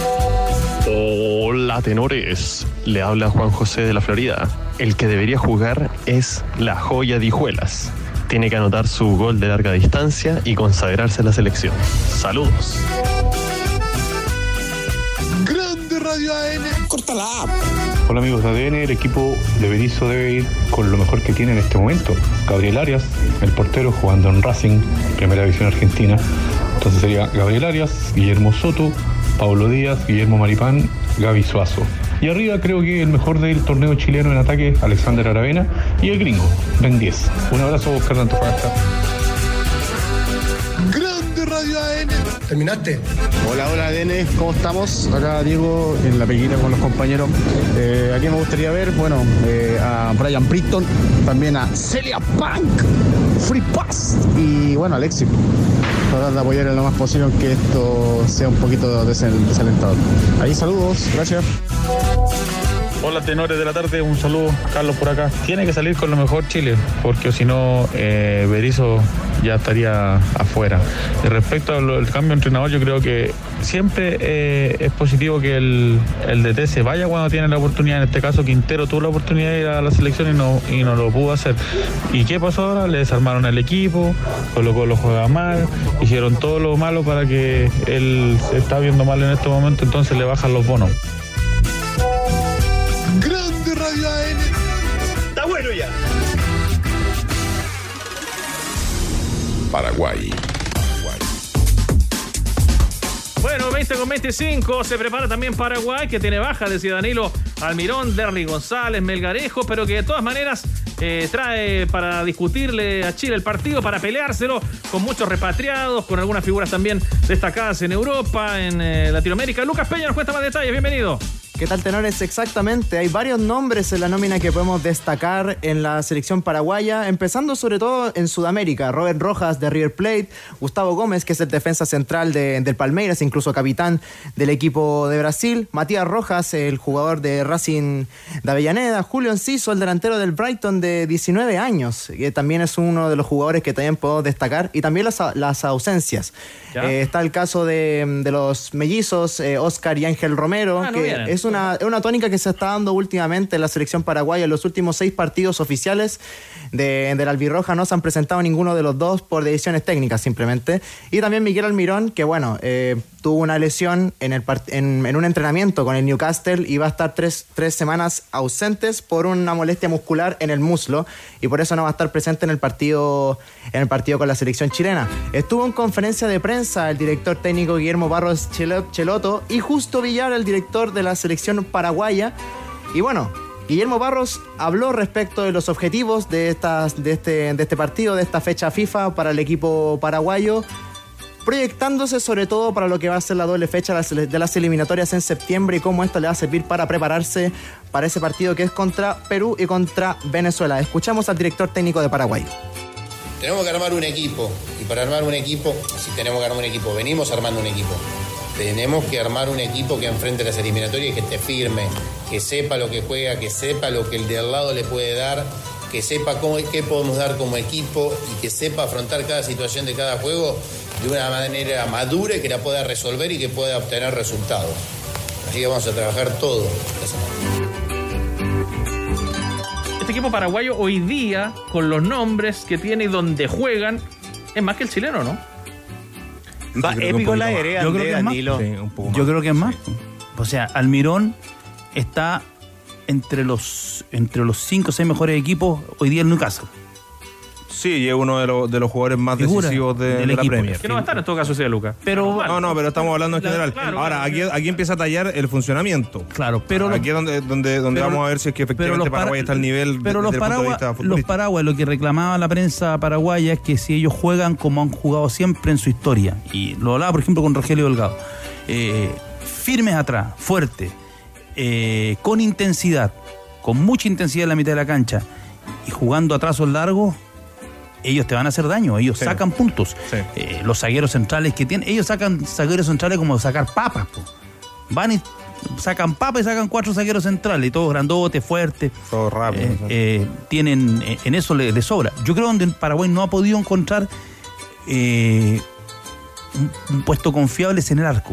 [SPEAKER 12] Hola, tenores. Le habla Juan José de la Florida. El que debería jugar es la joya de Hijuelas. Tiene que anotar su gol de larga distancia y consagrarse a la selección. Saludos.
[SPEAKER 13] Grande Radio A D N. Córtala.
[SPEAKER 7] Hola amigos de A D N, el equipo de Berizzo debe ir con lo mejor que tiene en este momento. Gabriel Arias, el portero, jugando en Racing, primera división argentina. Entonces sería Gabriel Arias, Guillermo Soto, Pablo Díaz, Guillermo Maripán, Gaby Suazo. Y arriba creo que el mejor del torneo chileno en ataque, Alexander Aravena, y el gringo, Ben diez. Un abrazo, Oscar de Antofagasta.
[SPEAKER 13] Grande Radio A D N. ¿Terminaste?
[SPEAKER 14] Hola, hola A D N, ¿cómo estamos? Acá Diego en la pequeña con los compañeros. Eh, ¿A quién me gustaría ver? Bueno, eh, a Brian Britton, también a Celia Punk, Free Pass y bueno, Alexis. Tratar de apoyar en lo más posible aunque esto sea un poquito desal- desalentador. Ahí saludos, gracias.
[SPEAKER 15] Hola tenores de la tarde, un saludo, Carlos por acá. Tiene que salir con lo mejor Chile, porque si no, eh, Berizzo ya estaría afuera. Y respecto al cambio de entrenador, yo creo que siempre eh, es positivo que el, el D T se vaya cuando tiene la oportunidad. En este caso, Quintero tuvo la oportunidad de ir a la selección y no, y no lo pudo hacer. ¿Y qué pasó ahora? Le desarmaron el equipo, colocó lo juega mal, hicieron todo lo malo para que él se está viendo mal en este momento, entonces le bajan los bonos.
[SPEAKER 13] Grande Radio A D N.
[SPEAKER 5] Está bueno ya.
[SPEAKER 2] Paraguay.
[SPEAKER 4] Bueno, veinte con veinticinco, se prepara también Paraguay, que tiene baja, decía Danilo, Almirón, Derry González, Melgarejo, pero que de todas maneras eh, trae para discutirle a Chile el partido, para peleárselo, con muchos repatriados, con algunas figuras también destacadas en Europa, en eh, Latinoamérica. Lucas Peña nos cuenta más detalles, bienvenido.
[SPEAKER 16] ¿Qué tal, tenores? Exactamente, hay varios nombres en la nómina que podemos destacar en la selección paraguaya, empezando sobre todo en Sudamérica. Robert Rojas de River Plate, Gustavo Gómez, que es el defensa central de, del Palmeiras, incluso capitán del equipo de Brasil, Matías Rojas, el jugador de Racing de Avellaneda, Julio Enciso, el delantero del Brighton de diecinueve años, que también es uno de los jugadores que también puedo destacar, y también las, las ausencias. Eh, está el caso de, de los mellizos, eh, Oscar y Ángel Romero,
[SPEAKER 4] ah, no
[SPEAKER 16] que
[SPEAKER 4] vienen.
[SPEAKER 16] es un una, es una tónica que se está dando últimamente en la selección paraguaya. En los últimos seis partidos oficiales de, de la albirroja no se han presentado ninguno de los dos por decisiones técnicas simplemente. Y también Miguel Almirón, que bueno, eh, tuvo una lesión en, el part- en, en un entrenamiento con el Newcastle y va a estar tres, tres semanas ausentes por una molestia muscular en el muslo y por eso no va a estar presente en el partido, en el partido con la selección chilena. Estuvo en conferencia de prensa el director técnico Guillermo Barros Cheloto y Justo Villar, el director de la selección paraguaya. Y bueno, Guillermo Barros habló respecto de los objetivos de, estas, de, este, de este partido, de esta fecha FIFA para el equipo paraguayo, proyectándose sobre todo para lo que va a ser la doble fecha de las eliminatorias en septiembre y cómo esto le va a servir para prepararse para ese partido que es contra Perú y contra Venezuela. Escuchamos al director técnico de Paraguay.
[SPEAKER 17] Tenemos que armar un equipo, y para armar un equipo, si tenemos que armar un equipo, venimos armando un equipo. Tenemos que armar un equipo que enfrente las eliminatorias y que esté firme, que sepa lo que juega, que sepa lo que el de al lado le puede dar, que sepa cómo, qué podemos dar como equipo y que sepa afrontar cada situación de cada juego de una manera madura y que la pueda resolver y que pueda obtener resultados. Así que vamos a trabajar todo.
[SPEAKER 4] Este equipo paraguayo hoy día, con los nombres que tiene y donde juegan, es más que el chileno, ¿no?
[SPEAKER 10] Va épico la hereda,
[SPEAKER 6] yo creo que es más.
[SPEAKER 3] Sí, un poco más.
[SPEAKER 6] Yo creo que es más. O sea, Almirón está entre los entre los cinco o seis mejores equipos hoy día en Newcastle.
[SPEAKER 3] Sí, y es uno de los, de los jugadores más
[SPEAKER 6] Figura
[SPEAKER 3] decisivos de,
[SPEAKER 6] del
[SPEAKER 3] de la
[SPEAKER 6] equipo.
[SPEAKER 3] Premier.
[SPEAKER 4] Que no va a estar en todo caso, sí, Lucas.
[SPEAKER 6] Pero
[SPEAKER 3] No, no, pero estamos hablando en general.
[SPEAKER 4] Claro,
[SPEAKER 3] Ahora,
[SPEAKER 4] claro.
[SPEAKER 3] aquí, aquí empieza a tallar el funcionamiento.
[SPEAKER 6] Claro, pero
[SPEAKER 3] aquí es donde, donde, donde
[SPEAKER 6] pero-
[SPEAKER 3] vamos a ver si es que
[SPEAKER 6] pero
[SPEAKER 3] efectivamente
[SPEAKER 6] los para-
[SPEAKER 3] Paraguay está al nivel
[SPEAKER 6] Pero
[SPEAKER 3] de-
[SPEAKER 6] los,
[SPEAKER 3] desde el punto de
[SPEAKER 6] paragua-
[SPEAKER 3] vista
[SPEAKER 6] los
[SPEAKER 3] futbolístico.
[SPEAKER 6] paraguas, lo que reclamaba la prensa paraguaya es que si ellos juegan como han jugado siempre en su historia, y lo hablaba por ejemplo con Rogelio Delgado, eh, firmes atrás, fuertes, eh, con intensidad, con mucha intensidad en la mitad de la cancha, y jugando a trazos largos, ellos te van a hacer daño, ellos
[SPEAKER 3] Sí.
[SPEAKER 6] sacan puntos.
[SPEAKER 3] Sí.
[SPEAKER 6] Eh, los zagueros centrales que tienen, ellos sacan zagueros centrales como sacar papas, po. Van y sacan papas y sacan cuatro zagueros centrales, y todos grandotes, fuertes.
[SPEAKER 3] Todo rápido.
[SPEAKER 6] Eh,
[SPEAKER 3] sí.
[SPEAKER 6] eh, tienen, eh, en eso le, le sobra. Yo creo donde Paraguay no ha podido encontrar eh, un, un puesto confiable es en el arco.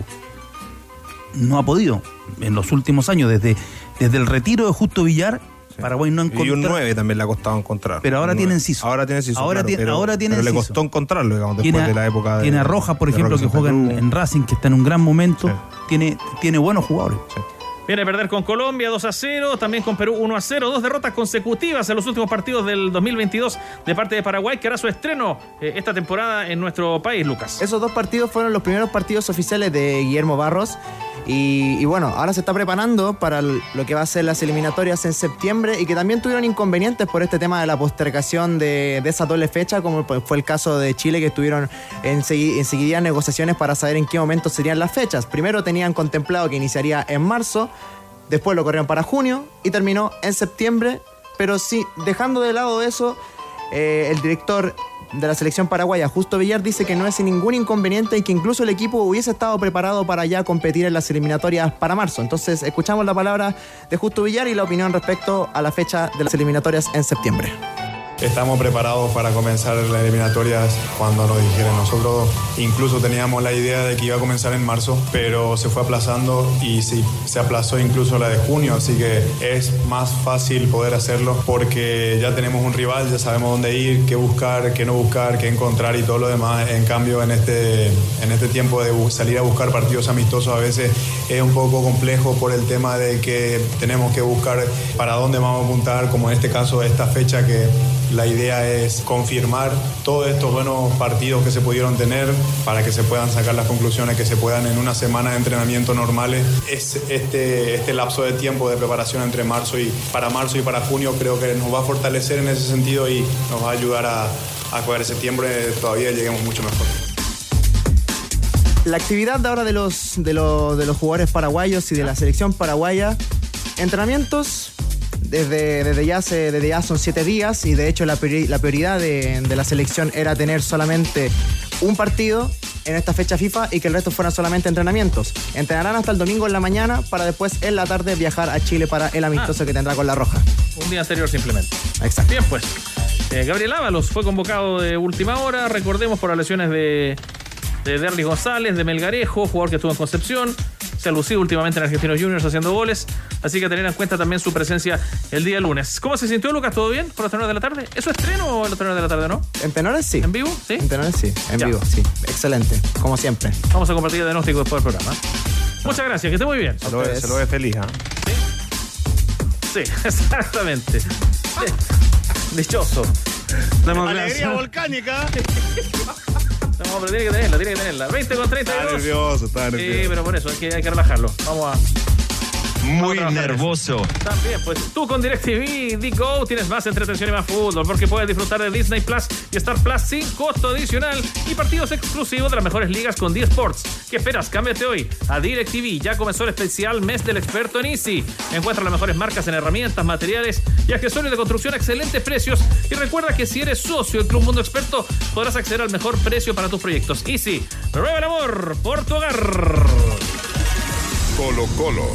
[SPEAKER 6] No ha podido. En los últimos años, desde, desde el retiro de Justo Villar, Paraguay no ha
[SPEAKER 3] Y
[SPEAKER 6] encontrado.
[SPEAKER 3] un nueve también le ha costado encontrar.
[SPEAKER 6] Pero ahora
[SPEAKER 3] Un
[SPEAKER 6] tienen
[SPEAKER 3] nueve.
[SPEAKER 6] Siso.
[SPEAKER 3] Ahora tiene Siso.
[SPEAKER 6] Ahora
[SPEAKER 3] claro,
[SPEAKER 6] tiene-
[SPEAKER 3] pero,
[SPEAKER 6] ahora tienen
[SPEAKER 3] pero le
[SPEAKER 6] Siso.
[SPEAKER 3] costó encontrarlo, digamos, después
[SPEAKER 6] Tiene a,
[SPEAKER 3] de la época de.
[SPEAKER 6] tiene a Rojas, por
[SPEAKER 3] de
[SPEAKER 6] ejemplo, que
[SPEAKER 3] Rojas
[SPEAKER 6] juega en,
[SPEAKER 3] Perú.
[SPEAKER 6] en Racing, que está en un gran momento.
[SPEAKER 3] Sí.
[SPEAKER 6] Tiene, tiene buenos jugadores.
[SPEAKER 4] Viene a perder con Colombia dos a cero, también con Perú uno a cero, dos derrotas consecutivas en los últimos partidos del dos mil veintidós de parte de Paraguay, que hará su estreno eh, esta temporada en nuestro país, Lucas.
[SPEAKER 16] Esos dos partidos fueron los primeros partidos oficiales de Guillermo Barros. Y, y bueno, ahora se está preparando para el- lo que va a ser las eliminatorias en septiembre y que también tuvieron inconvenientes por este tema de la postergación de, de esa doble fecha, como fue el caso de Chile, que estuvieron ensegui- enseguida negociaciones para saber en qué momento serían las fechas. Primero tenían contemplado que iniciaría en marzo, después lo corrieron para junio y terminó en septiembre, pero sí, dejando de lado eso, eh, el director de la selección paraguaya, Justo Villar, dice que no es ningún inconveniente y que incluso el equipo hubiese estado preparado para ya competir en las eliminatorias para marzo. Entonces, escuchamos la palabra de Justo Villar y la opinión respecto a la fecha de las eliminatorias en septiembre.
[SPEAKER 18] Estamos preparados para comenzar las eliminatorias cuando nos dijeron. Nosotros incluso teníamos la idea de que iba a comenzar en marzo, pero se fue aplazando y sí, se aplazó incluso la de junio, así que es más fácil poder hacerlo porque ya tenemos un rival, ya sabemos dónde ir, qué buscar, qué no buscar, qué encontrar y todo lo demás. En cambio, en este, en este tiempo de bu- salir a buscar partidos amistosos a veces es un poco complejo por el tema de que tenemos que buscar para dónde vamos a apuntar, como en este caso esta fecha que la idea es confirmar todos estos buenos partidos que se pudieron tener para que se puedan sacar las conclusiones, que se puedan en una semana de entrenamiento normales. Es este, este lapso de tiempo de preparación entre marzo y para marzo y para junio creo que nos va a fortalecer en ese sentido y nos va a ayudar a, a que en septiembre todavía lleguemos mucho mejor.
[SPEAKER 16] La actividad de ahora de los, de, los, de los jugadores paraguayos y de la selección paraguaya, entrenamientos desde, desde, ya, se, desde ya son siete días y de hecho la, priori, la prioridad de, de la selección era tener solamente un partido en esta fecha FIFA y que el resto fueran solamente entrenamientos. Entrenarán hasta el domingo en la mañana para después en la tarde viajar a Chile para el amistoso ah. que tendrá con La Roja.
[SPEAKER 4] Un día anterior simplemente.
[SPEAKER 16] Exacto.
[SPEAKER 4] Bien, pues. Eh, Gabriel Ábalos fue convocado de última hora, recordemos por las lesiones de de Derlis González, de Melgarejo, jugador que estuvo en Concepción, se ha lucido últimamente en Argentinos Juniors haciendo goles, así que tener en cuenta también su presencia el día lunes. ¿Cómo se sintió, Lucas? ¿Todo bien por los tenores de la tarde? ¿Es su estreno en los tenores de la tarde, no?
[SPEAKER 16] En tenores sí.
[SPEAKER 4] ¿En vivo? Sí.
[SPEAKER 16] En tenores sí, en
[SPEAKER 4] Ya.
[SPEAKER 16] vivo, sí. Excelente, como siempre.
[SPEAKER 4] Vamos a compartir el diagnóstico después del programa. Muchas gracias, que esté muy bien.
[SPEAKER 3] Se lo, ve, se lo ve feliz, ¿ah?
[SPEAKER 4] Sí, exactamente. Sí. Dichoso.
[SPEAKER 10] Alegría volcánica.
[SPEAKER 4] No, pero tiene que tenerla, tiene que tenerla. veinte con treinta y dos.
[SPEAKER 3] Está nervioso, está nervioso.
[SPEAKER 4] Sí, pero por eso hay que, hay que relajarlo. Vamos a...
[SPEAKER 19] Muy nervoso.
[SPEAKER 4] También, pues tú con DirecTV Digo tienes más entretención y más fútbol, porque puedes disfrutar de Disney Plus y Star Plus sin costo adicional y partidos exclusivos de las mejores ligas con D-Sports. ¿Qué esperas? Cámbiate hoy a DirecTV. Ya comenzó el especial mes del experto en Easy. Encuentra las mejores marcas en herramientas, materiales y accesorios de construcción a excelentes precios. Y recuerda que si eres socio del Club Mundo Experto, podrás acceder al mejor precio para tus proyectos. Easy, prueba el amor por tu hogar.
[SPEAKER 2] Colo Colo.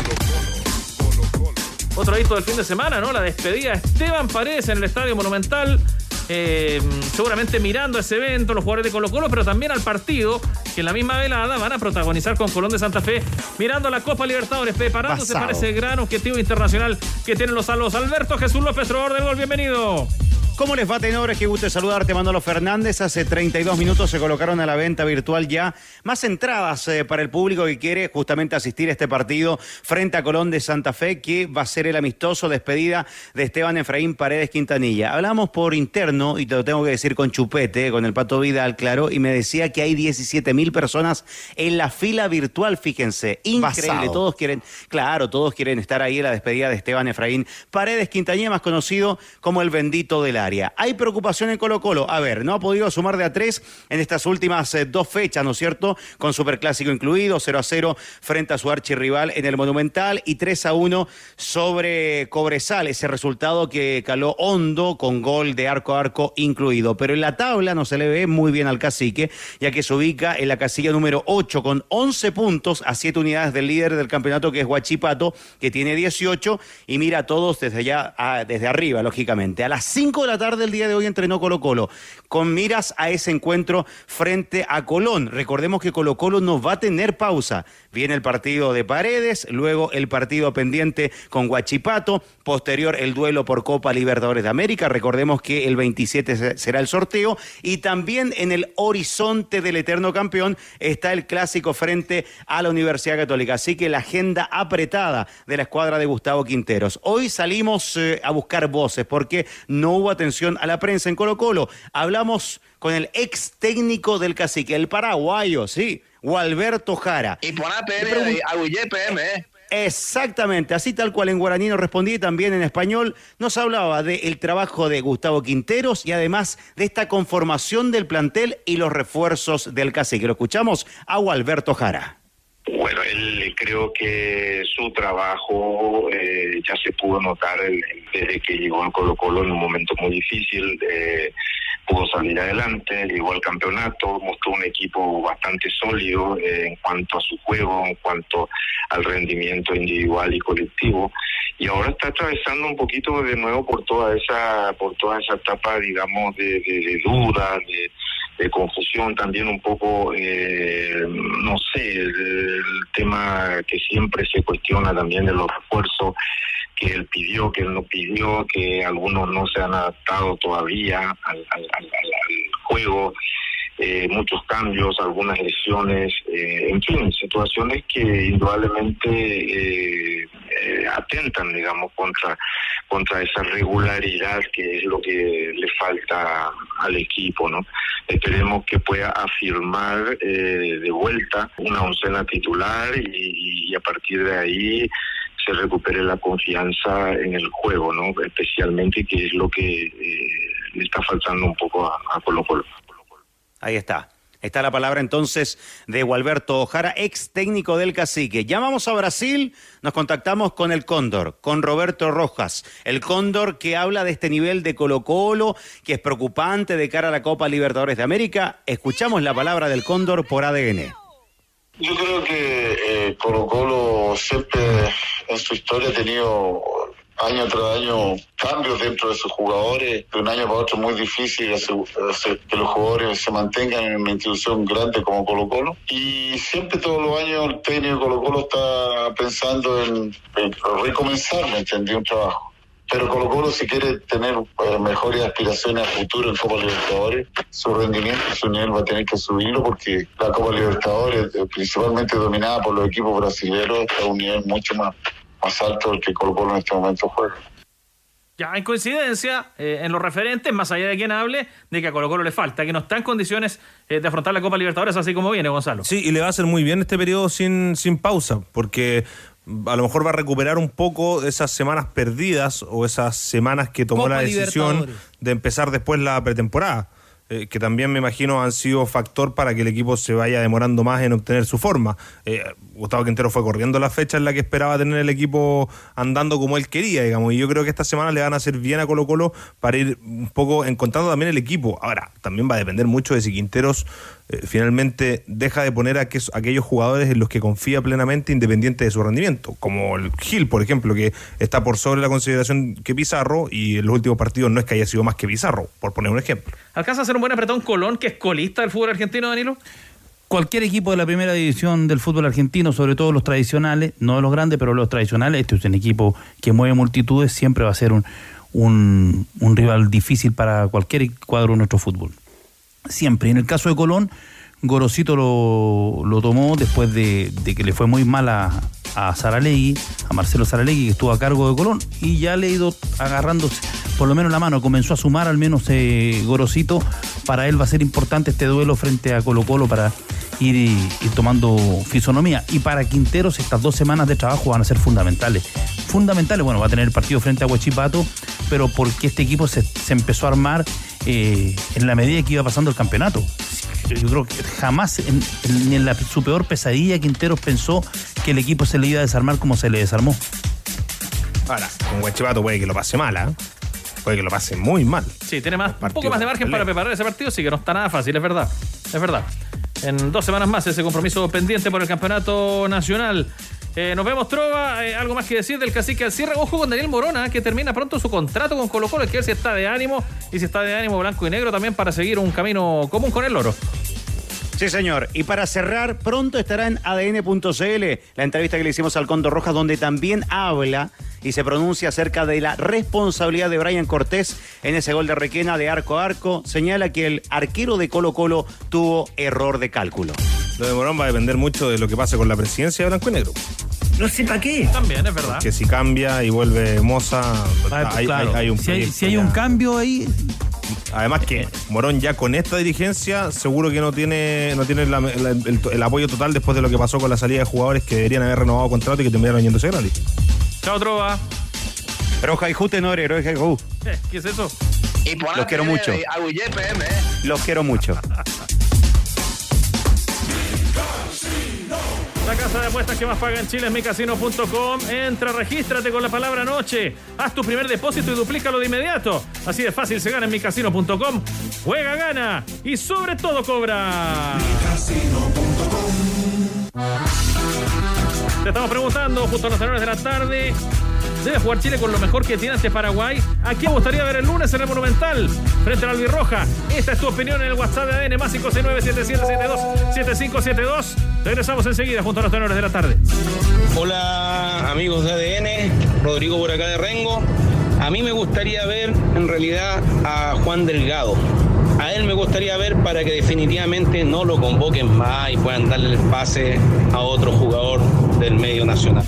[SPEAKER 4] Otro hito del fin de semana, ¿no? La despedida de Esteban Paredes en el Estadio Monumental. Eh, seguramente mirando ese evento, los jugadores de Colo Colo, pero también al partido, que en la misma velada van a protagonizar con Colón de Santa Fe, mirando la Copa Libertadores, preparándose
[SPEAKER 10] Pasado.
[SPEAKER 4] para ese gran objetivo internacional que tienen los salos. Alberto Jesús López, trovador del gol, bienvenido.
[SPEAKER 10] ¿Cómo les va, tenores? Qué gusto saludarte, Manolo Fernández. Hace treinta y dos minutos se colocaron a la venta virtual ya más entradas eh, para el público que quiere justamente asistir a este partido frente a Colón de Santa Fe, que va a ser el amistoso despedida de Esteban Efraín Paredes Quintanilla. Hablamos por interno, y te lo tengo que decir con chupete, con el Pato Vidal, claro, y me decía que hay diecisiete mil personas en la fila virtual, fíjense. Increíble,
[SPEAKER 16] Basado.
[SPEAKER 10] todos quieren, claro, todos quieren estar ahí en la despedida de Esteban Efraín Paredes Quintanilla, más conocido como el bendito del área. Hay preocupación en Colo Colo. A ver, no ha podido sumar de a tres en estas últimas eh, dos fechas, ¿no es cierto? Con Superclásico incluido, cero a cero frente a su archirrival en el Monumental y tres a uno sobre Cobresal. Ese resultado que caló hondo con gol de arco a arco incluido. Pero en la tabla no se le ve muy bien al cacique, ya que se ubica en la casilla número ocho con once puntos a siete unidades del líder del campeonato, que es Huachipato, que tiene dieciocho, y mira a todos desde allá, a, desde arriba, lógicamente. A las cinco de la tarde del día de hoy entrenó Colo Colo, con miras a ese encuentro frente a Colón. Recordemos que Colo Colo no va a tener pausa. Viene el partido de Paredes, luego el partido pendiente con Huachipato, posterior el duelo por Copa Libertadores de América. Recordemos que el veintisiete será el sorteo, y también en el horizonte del eterno campeón está el clásico frente a la Universidad Católica. Así que la agenda apretada de la escuadra de Gustavo Quinteros. Hoy salimos eh, a buscar voces porque no hubo atención a la prensa en Colo Colo. Hablamos con el ex técnico del cacique, el paraguayo, sí, Gualberto Jara.
[SPEAKER 20] Y por A P M, Aguillé P M, ¿eh?
[SPEAKER 10] Exactamente, así tal cual en guaraní nos respondí, y también en español nos hablaba del trabajo de Gustavo Quinteros y además de esta conformación del plantel y los refuerzos del cacique. Lo escuchamos a Gualberto Jara.
[SPEAKER 21] Bueno, él creo que su trabajo eh, ya se pudo notar el, el, desde que llegó al Colo Colo en un momento muy difícil, eh, pudo salir adelante, llegó al campeonato, mostró un equipo bastante sólido eh, en cuanto a su juego, en cuanto al rendimiento individual y colectivo, y ahora está atravesando un poquito de nuevo por toda esa, por toda esa etapa, digamos, de, de, de duda, de de confusión, también un poco, eh, no sé, el, el tema que siempre se cuestiona también de los refuerzos, que él pidió, que él no pidió, que algunos no se han adaptado todavía al, al, al, al juego, eh, muchos cambios, algunas lesiones, eh, en fin, situaciones que indudablemente eh, eh, atentan, digamos, contra contra esa regularidad que es lo que le falta al equipo, ¿no? Esperemos que pueda afirmar eh, de vuelta una oncena titular y, y a partir de ahí se recupere la confianza en el juego, ¿no? Especialmente, que es lo que eh, le está faltando un poco a, a Colo Colo.
[SPEAKER 10] Ahí está. Está la palabra entonces de Gualberto Jara, ex técnico del cacique. Llamamos a Brasil, nos contactamos con el Cóndor, con Roberto Rojas. El Cóndor que habla de este nivel de Colo Colo, que es preocupante de cara a la Copa Libertadores de América. Escuchamos la palabra del Cóndor por A D N.
[SPEAKER 21] Yo creo que eh, Colo Colo siempre en su historia ha tenido
[SPEAKER 1] año tras año cambios dentro de sus jugadores. De un año para otro es muy difícil hacer, hacer que los jugadores se mantengan en una institución grande como Colo-Colo. Y siempre, todos los años, el técnico de Colo-Colo está pensando en, en recomenzar, ¿me entendí? Un trabajo. Pero Colo-Colo, si quiere tener eh, mejores aspiraciones a futuro en Copa Libertadores, su rendimiento y su nivel va a tener que subirlo, porque la Copa Libertadores, eh, principalmente dominada por los equipos brasileños, está a un nivel mucho más, más alto del que Colo-Colo en este momento juega.
[SPEAKER 4] Ya, en coincidencia, eh, en los referentes, más allá de quien hable, de que a Colo-Colo le falta, que no está en condiciones eh, de afrontar la Copa Libertadores así como viene, Gonzalo.
[SPEAKER 3] Sí, y le va a hacer muy bien este periodo sin, sin pausa, porque a lo mejor va a recuperar un poco esas semanas perdidas o esas semanas que tomó Copa la decisión de empezar después la pretemporada, eh, que también me imagino han sido factor para que el equipo se vaya demorando más en obtener su forma. Eh, Gustavo Quintero fue corriendo la fecha en la que esperaba tener el equipo andando como él quería, digamos, y yo creo que estas semanas le van a hacer bien a Colo-Colo para ir un poco encontrando también el equipo. Ahora, también va a depender mucho de si Quinteros eh, finalmente deja de poner a que, aquellos jugadores en los que confía plenamente, independiente de su rendimiento, como el Gil, por ejemplo, que está por sobre la consideración que Pizarro, y en los últimos partidos no es que haya sido más que Pizarro, por poner un ejemplo.
[SPEAKER 4] ¿Alcanza a hacer un buen apretón Colón, que es colista del fútbol argentino, Danilo?
[SPEAKER 6] Cualquier equipo de la primera división del fútbol argentino, sobre todo los tradicionales, no de los grandes, pero los tradicionales, este es un equipo que mueve multitudes, siempre va a ser un, un, un rival difícil para cualquier cuadro de nuestro fútbol. Siempre. En el caso de Colón, Gorosito lo, lo tomó después de, de que le fue muy mal a, a Saralegui, a Marcelo Saralegui, que estuvo a cargo de Colón, y ya le ha ido agarrando por lo menos la mano, comenzó a sumar al menos eh, Gorosito. Para él va a ser importante este duelo frente a Colo-Colo para ir, ir tomando fisonomía, y para Quinteros estas dos semanas de trabajo van a ser fundamentales, fundamentales. Bueno, va a tener el partido frente a Huachipato, pero porque este equipo se, se empezó a armar eh, en la medida que iba pasando el campeonato. Yo creo que jamás en, en, en la, su peor pesadilla Quinteros pensó que el equipo se le iba a desarmar como se le desarmó.
[SPEAKER 3] Ahora, con Huachipato puede que lo pase mal, ¿eh? Puede que lo pase muy mal.
[SPEAKER 4] Sí, tiene más, un poco más de margen para preparar ese partido, sí que no está nada fácil, es verdad, es verdad. En dos semanas más ese compromiso pendiente por el campeonato nacional. Eh, nos vemos, Trova. Eh, algo más que decir del cacique al cierre. Ojo con Daniel Morona, que termina pronto su contrato con Colo-Colo. Es que él si está de ánimo, y si está de ánimo blanco y negro también, para seguir un camino común con el Loro.
[SPEAKER 10] Sí, señor. Y para cerrar, pronto estará en A D N punto C L la entrevista que le hicimos al Cóndor Rojas, donde también habla y se pronuncia acerca de la responsabilidad de Brian Cortés en ese gol de Requena de arco a arco. Señala que el arquero de Colo-Colo tuvo error de cálculo.
[SPEAKER 3] Lo de Morón va a depender mucho de lo que pase con la presidencia de Blanco y Negro.
[SPEAKER 6] No sé para qué.
[SPEAKER 4] También, es verdad.
[SPEAKER 3] Que si cambia y vuelve Moza,
[SPEAKER 6] ah,
[SPEAKER 3] hay,
[SPEAKER 6] claro.
[SPEAKER 3] hay, hay un
[SPEAKER 6] si hay, si hay un cambio ahí.
[SPEAKER 3] Además que Morón ya con esta dirigencia seguro que no tiene no tiene la, la, el, el apoyo total después de lo que pasó con la salida de jugadores que deberían haber renovado contrato y que terminaron yéndose gratis.
[SPEAKER 4] Chao, Trova.
[SPEAKER 10] Roja y Jute Nore, Roja y Ju.
[SPEAKER 4] ¿Qué es eso?
[SPEAKER 20] Y por
[SPEAKER 10] Los quiero mucho. Los quiero mucho.
[SPEAKER 4] La casa de apuestas que más paga en Chile es mi casino punto com. Entra, regístrate con la palabra noche. Haz tu primer depósito y duplícalo de inmediato. Así de fácil se gana en mi casino punto com. Juega, gana y sobre todo cobra.
[SPEAKER 13] mi casino punto com.
[SPEAKER 4] Te estamos preguntando justo a los tenores de la tarde. ¿Debe jugar Chile con lo mejor que tiene ante Paraguay? ¿A quién gustaría ver el lunes en el Monumental frente al Albirroja? Esta es tu opinión en el WhatsApp de A D N, más cinco seis nueve, siete siete siete dos, siete cinco siete dos. Regresamos enseguida junto a los tenores de la tarde.
[SPEAKER 22] Hola amigos de A D N, Rodrigo por acá de Rengo. A mí me gustaría ver en realidad a Juan Delgado. A él me gustaría ver para que definitivamente no lo convoquen más y puedan darle el pase a otro jugador del medio nacional.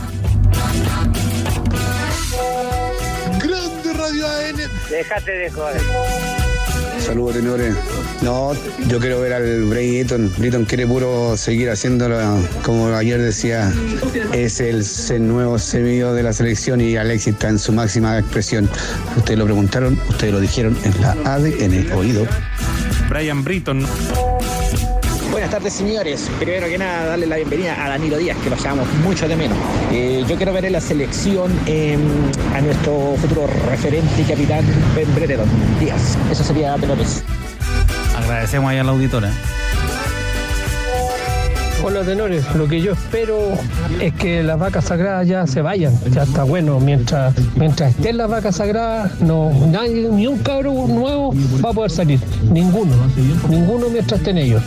[SPEAKER 13] Grande Radio A N.
[SPEAKER 23] Déjate de joder.
[SPEAKER 14] Saludos, tenores. No, yo quiero ver al Breiton. Breiton quiere puro seguir haciéndolo, como ayer decía, es el, el nuevo semillero de la selección y Alexis está en su máxima expresión. Ustedes lo preguntaron, ustedes lo dijeron en la A D N, oído.
[SPEAKER 4] Brian Breiton.
[SPEAKER 24] Buenas tardes, señores. Primero que nada, darle la bienvenida a Danilo Díaz, que lo llamamos mucho de menos. Eh, yo quiero ver en la selección eh, a nuestro futuro referente y capitán, Ben Brereton Díaz. Eso sería Pelopes.
[SPEAKER 6] Agradecemos ahí a la auditora.
[SPEAKER 8] Hola tenores, lo que yo espero es que las vacas sagradas ya se vayan, ya está bueno, mientras mientras estén las vacas sagradas, no nadie, ni un cabro nuevo va a poder salir, ninguno, ninguno mientras estén ellos.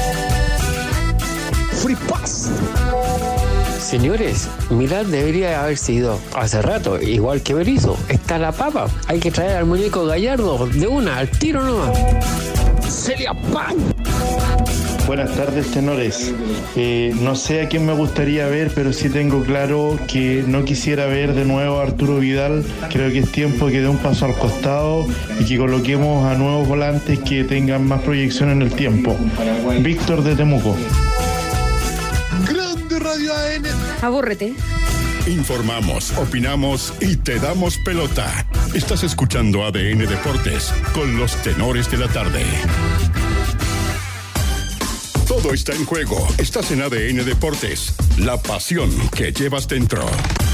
[SPEAKER 14] Free Pass.
[SPEAKER 9] Señores, Milán debería haberse ido hace rato, igual que Berizzo. Está la papa. Hay que traer al muñeco Gallardo de una, al tiro nomás.
[SPEAKER 14] Celia Pan.
[SPEAKER 11] Buenas tardes, tenores. Eh, no sé a quién me gustaría ver, pero sí tengo claro que no quisiera ver de nuevo a Arturo Vidal. Creo que es tiempo que dé un paso al costado y que coloquemos a nuevos volantes que tengan más proyección en el tiempo. Víctor de Temuco.
[SPEAKER 13] Grande Radio A N.
[SPEAKER 2] Abúrrete. Informamos, opinamos y te damos pelota. Estás escuchando A D N Deportes con los tenores de la tarde. Todo está en juego. Estás en A D N Deportes. La pasión que llevas dentro.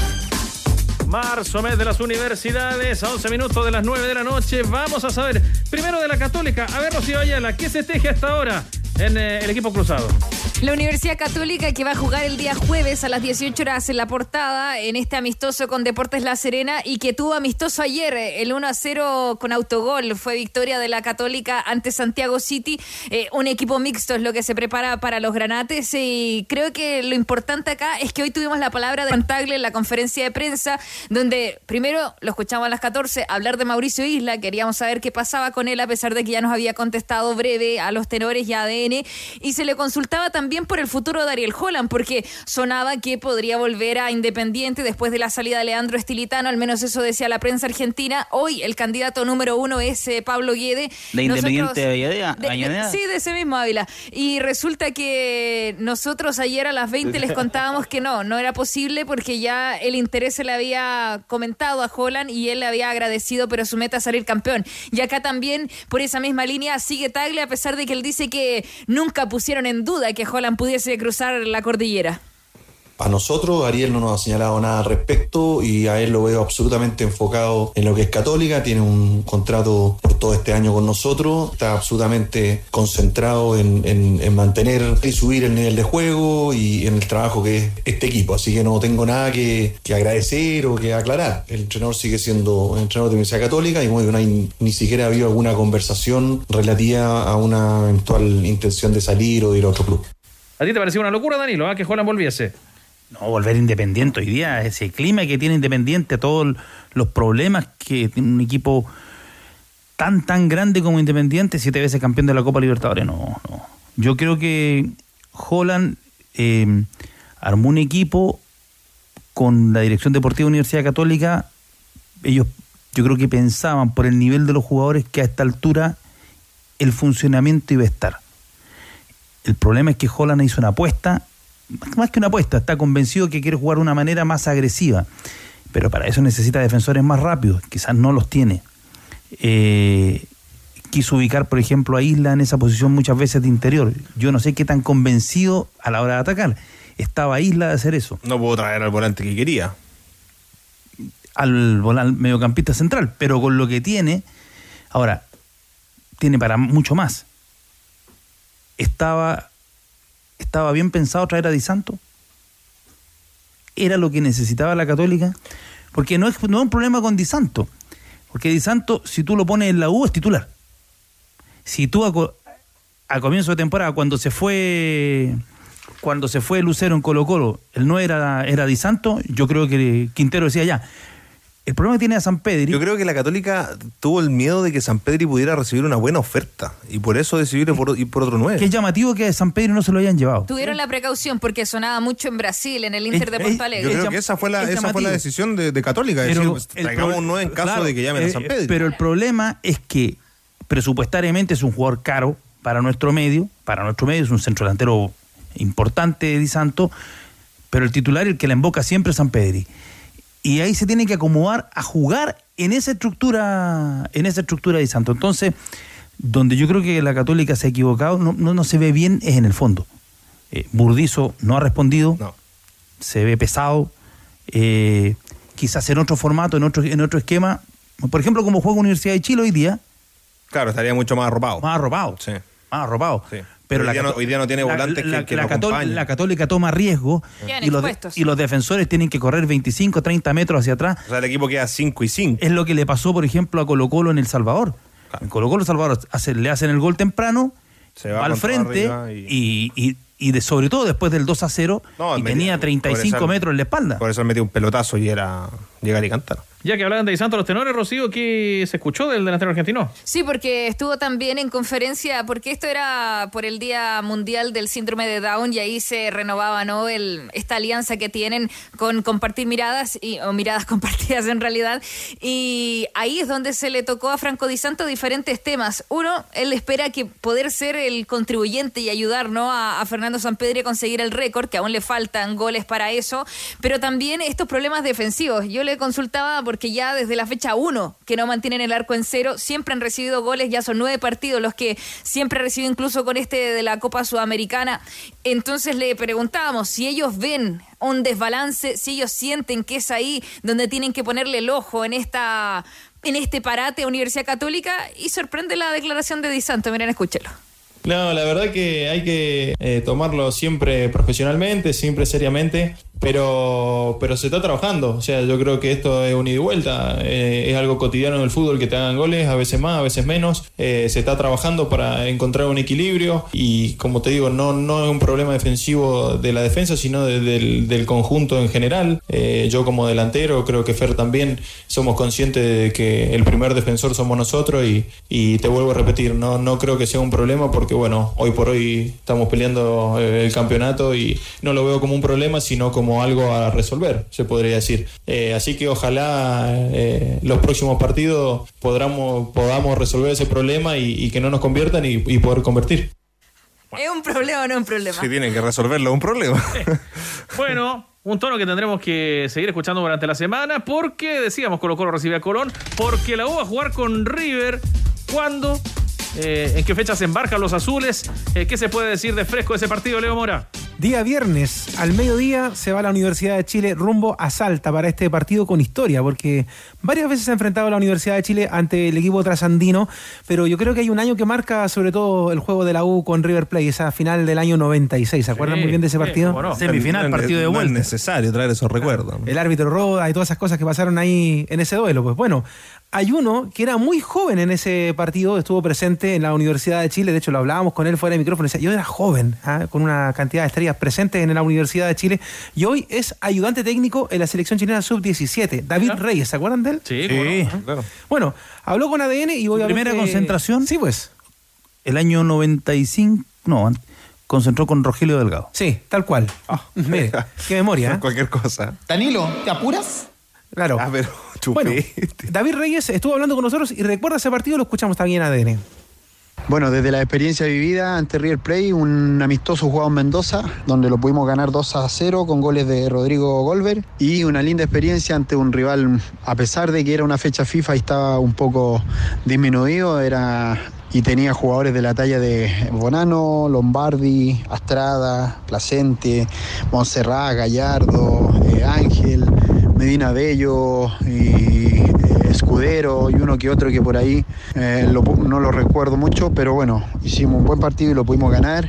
[SPEAKER 4] Marzo, mes de las universidades, a once minutos de las nueve de la noche. Vamos a saber, primero de la Católica. A ver, Rocío Ayala, ¿qué se teje hasta ahora en eh, el equipo cruzado?
[SPEAKER 23] La Universidad Católica, que va a jugar el día jueves a las dieciocho horas en La Portada, en este amistoso con Deportes La Serena, y que tuvo amistoso ayer, el uno a cero con autogol. Fue victoria de la Católica ante Santiago City. Eh, un equipo mixto es lo que se prepara para los granates, y creo que lo importante acá es que hoy tuvimos la palabra de Juan Tagle en la conferencia de prensa, donde primero lo escuchamos a las catorce hablar de Mauricio Isla. Queríamos saber qué pasaba con él, a pesar de que ya nos había contestado breve a los tenores y a A D N, y se le consultaba también por el futuro de Ariel Holland, porque sonaba que podría volver a Independiente después de la salida de Leandro Estilitano, al menos eso decía la prensa argentina. Hoy el candidato número uno es eh, Pablo Guede.
[SPEAKER 6] ¿De Independiente de
[SPEAKER 23] Avellaneda? Sí, de ese mismo Ávila. Y resulta que nosotros ayer a las veinte les contábamos que no, no era posible, porque ya el interés se le había comentado a Holland y él le había agradecido, pero su meta es salir campeón. Y acá también, por esa misma línea, sigue Tagle, a pesar de que él dice que nunca pusieron en duda que Holland pudiese cruzar la cordillera.
[SPEAKER 25] A nosotros, Ariel no nos ha señalado nada al respecto, y a él lo veo absolutamente enfocado en lo que es Católica. Tiene un contrato por todo este año con nosotros, está absolutamente concentrado en, en, en mantener y subir el nivel de juego y en el trabajo que es este equipo, así que no tengo nada que, que agradecer o que aclarar. El entrenador sigue siendo el entrenador de la Universidad Católica, y como que no hay, ni siquiera ha habido alguna conversación relativa a una eventual intención de salir o de ir a otro club.
[SPEAKER 4] ¿A ti te pareció una locura, Danilo, ¿eh? que Holland volviese?
[SPEAKER 6] No, volver Independiente hoy día, ese clima que tiene Independiente, todos los problemas que tiene un equipo tan, tan grande como Independiente, siete veces campeón de la Copa Libertadores, no, no. Yo creo que Holland eh, armó un equipo con la Dirección Deportiva de la Universidad Católica. Ellos, yo creo que pensaban, por el nivel de los jugadores, que a esta altura el funcionamiento iba a estar. El problema es que Holland hizo una apuesta, más que una apuesta, está convencido que quiere jugar de una manera más agresiva, pero para eso necesita defensores más rápidos, quizás no los tiene. Eh, quiso ubicar, por ejemplo, a Isla en esa posición muchas veces de interior. Yo no sé qué tan convencido a la hora de atacar estaba Isla de hacer eso.
[SPEAKER 3] No pudo traer al volante que quería.
[SPEAKER 6] Al volante mediocampista central, pero con lo que tiene, ahora, tiene para mucho más. Estaba, estaba bien pensado traer a Di Santo. Era lo que necesitaba la Católica, porque no es, no es un problema con Di Santo, porque Di Santo, si tú lo pones en la U, es titular. Si tú a, a comienzo de temporada, cuando se fue cuando se fue Lucero en Colo Colo, él no era, era Di Santo, yo creo que Quintero decía ya. El problema que tiene a Sampedri...
[SPEAKER 3] Yo creo que la Católica tuvo el miedo de que Sampedri pudiera recibir una buena oferta, y por eso decidió ir por, ir por otro nueve.
[SPEAKER 6] Qué llamativo que a Sampedri no se lo hayan llevado.
[SPEAKER 23] Tuvieron la precaución porque sonaba mucho en Brasil, en el Inter de Porto Alegre.
[SPEAKER 3] Yo creo que esa fue la, esa fue la decisión de, de Católica, es
[SPEAKER 6] pero
[SPEAKER 3] decir, traigamos un nueve en caso claro, de que llamen
[SPEAKER 6] eh,
[SPEAKER 3] a Sampedri.
[SPEAKER 6] Pero el problema es que presupuestariamente es un jugador caro para nuestro medio, para nuestro medio es un centro delantero importante, Di Santo, pero el titular, el que la invoca siempre es Sampedri. Y ahí se tiene que acomodar a jugar en esa estructura, en esa estructura de Santo. Entonces, donde yo creo que la Católica se ha equivocado, no, no, no se ve bien, es en el fondo. Eh, Burdizo no ha respondido, no. Se ve pesado, eh, quizás en otro formato, en otro, en otro esquema. Por ejemplo, como juega Universidad de Chile hoy día.
[SPEAKER 3] Claro, estaría mucho más arropado.
[SPEAKER 6] Más arropado.
[SPEAKER 3] Sí.
[SPEAKER 6] Más arropado.
[SPEAKER 3] Sí.
[SPEAKER 6] Pero
[SPEAKER 3] hoy,
[SPEAKER 6] la,
[SPEAKER 3] día no, hoy día no tiene volantes
[SPEAKER 6] la,
[SPEAKER 3] que, que
[SPEAKER 6] la,
[SPEAKER 3] lo
[SPEAKER 6] Cató-
[SPEAKER 3] acompañen.
[SPEAKER 6] la Católica toma riesgo y los, de- y los defensores tienen que correr veinticinco, treinta metros hacia atrás.
[SPEAKER 3] O sea, el equipo queda cinco y cinco.
[SPEAKER 6] Es lo que le pasó, por ejemplo, a Colo Colo en El Salvador. En Colo Colo, El Salvador, hace- le hacen el gol temprano,
[SPEAKER 3] Se va
[SPEAKER 6] va al
[SPEAKER 3] con todo
[SPEAKER 6] frente
[SPEAKER 3] arriba
[SPEAKER 6] y, y, y de, sobre todo después del dos a cero
[SPEAKER 3] No,
[SPEAKER 6] y
[SPEAKER 3] me-
[SPEAKER 6] tenía treinta y cinco
[SPEAKER 3] por eso-
[SPEAKER 6] metros en la espalda.
[SPEAKER 3] Por eso él metió un pelotazo y era llegar y cantar.
[SPEAKER 4] Ya que hablaban de Di Santo los tenores, Rocío, ¿qué se escuchó del delantero argentino?
[SPEAKER 23] Sí, porque estuvo también en conferencia, porque esto era por el Día Mundial del Síndrome de Down y ahí se renovaba, ¿no? El, esta alianza que tienen con compartir miradas, y, o miradas compartidas en realidad. Y ahí es donde se le tocó a Franco Di Santo diferentes temas. Uno, él espera que poder ser el contribuyente y ayudar, ¿no? a, a Fernando Sampedri a conseguir el récord, que aún le faltan goles para eso, pero también estos problemas defensivos. Yo le consultaba porque ya desde la fecha uno que no mantienen el arco en cero, siempre han recibido goles, ya son nueve partidos los que siempre han recibido, incluso con este de la Copa Sudamericana. Entonces le preguntábamos si ellos ven un desbalance, si ellos sienten que es ahí donde tienen que ponerle el ojo en esta en este parate a Universidad Católica, y sorprende la declaración de Di Santo. Miren, escúchelo.
[SPEAKER 5] No, la verdad que hay que eh, tomarlo siempre profesionalmente, siempre seriamente, pero, pero se está trabajando. O sea, yo creo que esto es un ida y vuelta, eh, es algo cotidiano en el fútbol que te hagan goles, a veces más, a veces menos. Eh, se está trabajando para encontrar un equilibrio y, como te digo, no, no es un problema defensivo de la defensa, sino de, del, del conjunto en general. Eh, yo como delantero, creo que Fer también, somos conscientes de que el primer defensor somos nosotros y, y te vuelvo a repetir, no, no creo que sea un problema porque, bueno, hoy por hoy estamos peleando el campeonato y no lo veo como un problema, sino como algo a resolver, se podría decir. Eh, así que ojalá eh, los próximos partidos podamos, podamos resolver ese problema y, y que no nos conviertan y, y poder convertir.
[SPEAKER 23] ¿Es un problema o no es un problema?
[SPEAKER 3] Si tienen que resolverlo, es un problema.
[SPEAKER 4] Bueno, un tono que tendremos que seguir escuchando durante la semana, porque decíamos Colo Colo recibe a Colón, porque la U va a jugar con River. ¿Cuándo? Eh, ¿En qué fecha se embarcan los azules? Eh, ¿Qué se puede decir de fresco de ese partido, Leo Mora?
[SPEAKER 7] Día viernes, al mediodía, se va a la Universidad de Chile rumbo a Salta para este partido con historia, porque varias veces se ha enfrentado la Universidad de Chile ante el equipo trasandino, pero yo creo que hay un año que marca sobre todo el juego de la U con River Plate, esa final del año noventa y seis. ¿Se acuerdan muy bien de ese partido?
[SPEAKER 6] No. Semifinal, partido de vuelta.
[SPEAKER 3] No es necesario traer esos recuerdos.
[SPEAKER 7] El árbitro Roda y todas esas cosas que pasaron ahí en ese duelo. Pues bueno, hay uno que era muy joven en ese partido, estuvo presente en la Universidad de Chile, de hecho lo hablábamos con él fuera de micrófono, decía, yo era joven, ¿eh? con una cantidad de estrellas presentes en la Universidad de Chile, y hoy es ayudante técnico en la selección chilena sub diecisiete, David Reyes, ¿se acuerdan de él?
[SPEAKER 4] Sí,
[SPEAKER 6] Sí.
[SPEAKER 4] ¿no?
[SPEAKER 3] Claro.
[SPEAKER 7] Bueno, habló con A D N y voy a
[SPEAKER 6] Primera concentración.
[SPEAKER 7] Sí, pues.
[SPEAKER 6] El año noventa y cinco, no, an- concentró con Rogelio Delgado.
[SPEAKER 7] Sí, tal cual. Mire, qué memoria. ¿eh?
[SPEAKER 3] Cualquier cosa.
[SPEAKER 14] Danilo, ¿te apuras?
[SPEAKER 7] Claro.
[SPEAKER 3] Ah, pero
[SPEAKER 7] Bueno,
[SPEAKER 3] chupete.
[SPEAKER 7] David Reyes estuvo hablando con nosotros y recuerda ese partido, lo escuchamos también en A D N.
[SPEAKER 12] Bueno, desde la experiencia vivida ante River Plate, un amistoso jugado en Mendoza, donde lo pudimos ganar dos a cero con goles de Rodrigo Golver, y una linda experiencia ante un rival, a pesar de que era una fecha FIFA y estaba un poco disminuido, era y tenía jugadores de la talla de Bonano, Lombardi, Astrada, Placente, Montserrat, Gallardo, eh, Ángel, Medina Bello y eh, Escudero y uno que otro que por ahí eh, lo, no lo recuerdo mucho, pero bueno, hicimos un buen partido y lo pudimos ganar.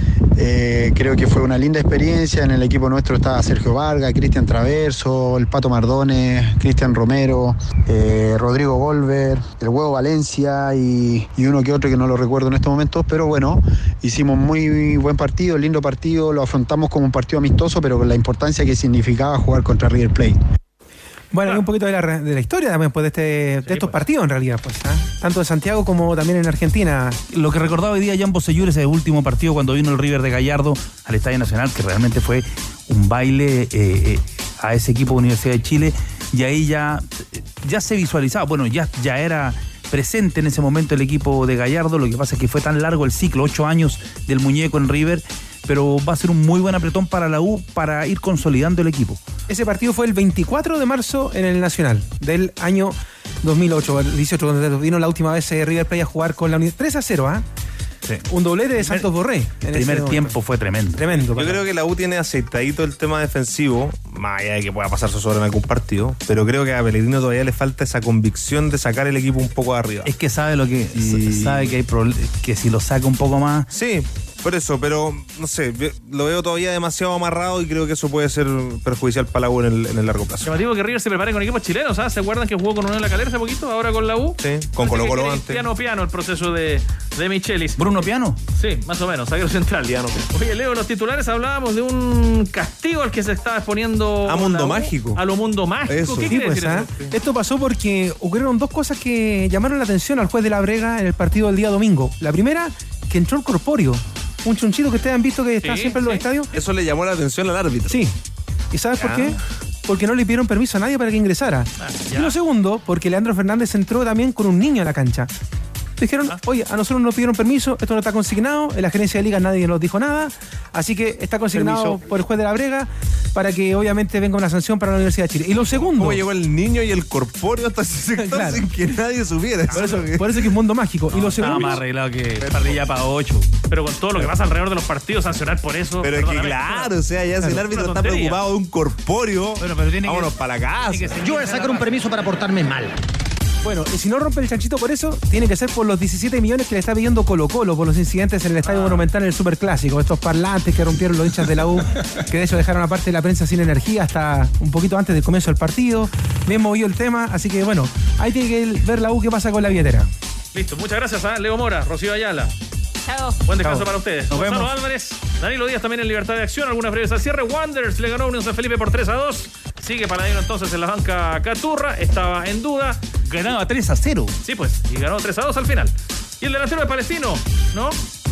[SPEAKER 12] Eh, creo que fue una linda experiencia. En el equipo nuestro estaba Sergio Vargas, Cristian Traverso, el Pato Mardones, Cristian Romero, eh, Rodrigo Golver, el Huevo Valencia y, y uno que otro que no lo recuerdo en estos momentos, pero bueno, hicimos muy buen partido, lindo partido, lo afrontamos como un partido amistoso, pero con la importancia que significaba jugar contra River Plate.
[SPEAKER 7] Bueno, hay un poquito de la, de la historia también pues, de, este, de estos
[SPEAKER 4] pues.
[SPEAKER 7] partidos en realidad, pues, ¿eh? Tanto de Santiago como también en Argentina.
[SPEAKER 6] Lo que recordaba hoy día Jan Bosellur, ese último partido cuando vino el River de Gallardo al Estadio Nacional, que realmente fue un baile eh, eh, a ese equipo de Universidad de Chile, y ahí ya, ya se visualizaba, bueno, ya, ya era presente en ese momento el equipo de Gallardo. Lo que pasa es que fue tan largo el ciclo, ocho años del muñeco en River, pero va a ser un muy buen apretón para la U para ir consolidando el equipo.
[SPEAKER 7] Ese partido fue el veinticuatro de marzo en el Nacional del año dos mil ocho, el dieciocho, cuando vino la última vez eh, River Plate a jugar con la Universidad. tres a cero, ¿ah?
[SPEAKER 6] Sí.
[SPEAKER 7] Un doblete de Santos Borré.
[SPEAKER 6] El primer tiempo fue tremendo.
[SPEAKER 7] Tremendo.
[SPEAKER 3] Yo creo que la U tiene aceitadito el tema defensivo, más allá de que pueda pasarse sobre en algún partido, pero creo que a Pellegrino todavía le falta esa convicción de sacar el equipo un poco de arriba.
[SPEAKER 6] Es que sabe lo que
[SPEAKER 3] Y-
[SPEAKER 6] sabe que hay proble- que si lo saca un poco más.
[SPEAKER 3] Sí, Por eso, pero no sé, lo veo todavía demasiado amarrado y creo que eso puede ser perjudicial para la U en el, en el largo plazo.
[SPEAKER 4] Llamativo que River se prepare con equipos chilenos, ¿ah? ¿Se acuerdan que jugó con Unión La Calera hace poquito? Ahora con la U.
[SPEAKER 3] Sí, con Colo Colo antes.
[SPEAKER 4] Piano piano el proceso de, de Michelis.
[SPEAKER 6] ¿Bruno Piano?
[SPEAKER 4] Sí, más o menos, zaguero central.
[SPEAKER 3] Piano.
[SPEAKER 4] Oye, Leo, los titulares hablábamos de un castigo al que se estaba exponiendo...
[SPEAKER 3] A Mundo Mágico.
[SPEAKER 4] A lo Mundo Mágico.
[SPEAKER 7] Eso.
[SPEAKER 4] ¿Qué
[SPEAKER 7] Sí,
[SPEAKER 4] quiere
[SPEAKER 7] pues,
[SPEAKER 4] decir
[SPEAKER 7] ¿ah?
[SPEAKER 4] eso?
[SPEAKER 7] Esto pasó porque ocurrieron dos cosas que llamaron la atención al juez de la Brega en el partido del día domingo. La primera, que entró el corpóreo. Un chunchito que ustedes han visto que está
[SPEAKER 3] Sí,
[SPEAKER 7] siempre en los
[SPEAKER 3] sí.
[SPEAKER 7] estadios.
[SPEAKER 3] Eso le llamó la atención al árbitro.
[SPEAKER 7] Sí. ¿Y sabes
[SPEAKER 3] Ya.
[SPEAKER 7] por qué? Porque no le pidieron permiso a nadie para que ingresara.
[SPEAKER 4] Ah,
[SPEAKER 7] y lo segundo, porque Leandro Fernández entró también con un niño a la cancha. Dijeron,
[SPEAKER 4] Ah.
[SPEAKER 7] oye, a nosotros nos pidieron permiso, esto no está consignado, en la gerencia de liga nadie nos dijo nada, así que está consignado
[SPEAKER 3] Permiso.
[SPEAKER 7] por el juez de la Brega para que obviamente venga una sanción para la Universidad de Chile. Y lo segundo...
[SPEAKER 3] ¿Cómo llegó el niño y el corpóreo hasta ese sector
[SPEAKER 7] Claro.
[SPEAKER 3] sin que nadie supiera?
[SPEAKER 7] Por eso, por eso que es mundo mágico. y lo
[SPEAKER 6] Estaba
[SPEAKER 7] segundo...
[SPEAKER 6] más arreglado que parrilla para ocho.
[SPEAKER 4] Pero con todo lo que pasa alrededor de los partidos, sancionar por eso...
[SPEAKER 3] Pero es que
[SPEAKER 4] perdóname,
[SPEAKER 3] claro, o sea, ya si el
[SPEAKER 4] Claro,
[SPEAKER 3] árbitro
[SPEAKER 4] una
[SPEAKER 3] está
[SPEAKER 4] tontería.
[SPEAKER 3] preocupado de un corpóreo,
[SPEAKER 6] Bueno, pero tiene que-
[SPEAKER 3] vámonos para la casa.
[SPEAKER 6] tiene que ser-
[SPEAKER 24] Yo voy a sacar un permiso para portarme mal.
[SPEAKER 7] Bueno, y si no rompe el chanchito por eso, tiene que ser por los diecisiete millones que le está pidiendo Colo Colo por los incidentes en el Estadio Monumental en el Superclásico. Estos parlantes que rompieron los hinchas de la U, que de hecho dejaron aparte de la prensa sin energía hasta un poquito antes del comienzo del partido. Bien movido el tema, así que bueno, ahí tiene que ver la U qué pasa con la billetera.
[SPEAKER 4] Listo, muchas gracias a Leo Mora, Rocío Ayala.
[SPEAKER 23] Chao.
[SPEAKER 4] Buen descanso
[SPEAKER 7] Chao.
[SPEAKER 4] para ustedes.
[SPEAKER 6] Nos
[SPEAKER 4] Gonzalo
[SPEAKER 6] vemos.
[SPEAKER 4] Álvarez, Danilo Díaz también en Libertad de Acción. Algunas breves al cierre. Wanderers le ganó a Unión San Felipe por tres a dos. Sigue Paladino entonces en la banca Caturra. Estaba en duda.
[SPEAKER 6] Ganaba tres a cero.
[SPEAKER 4] Sí, pues. Y ganó tres a dos al final. Y el delantero de Palestino, ¿no?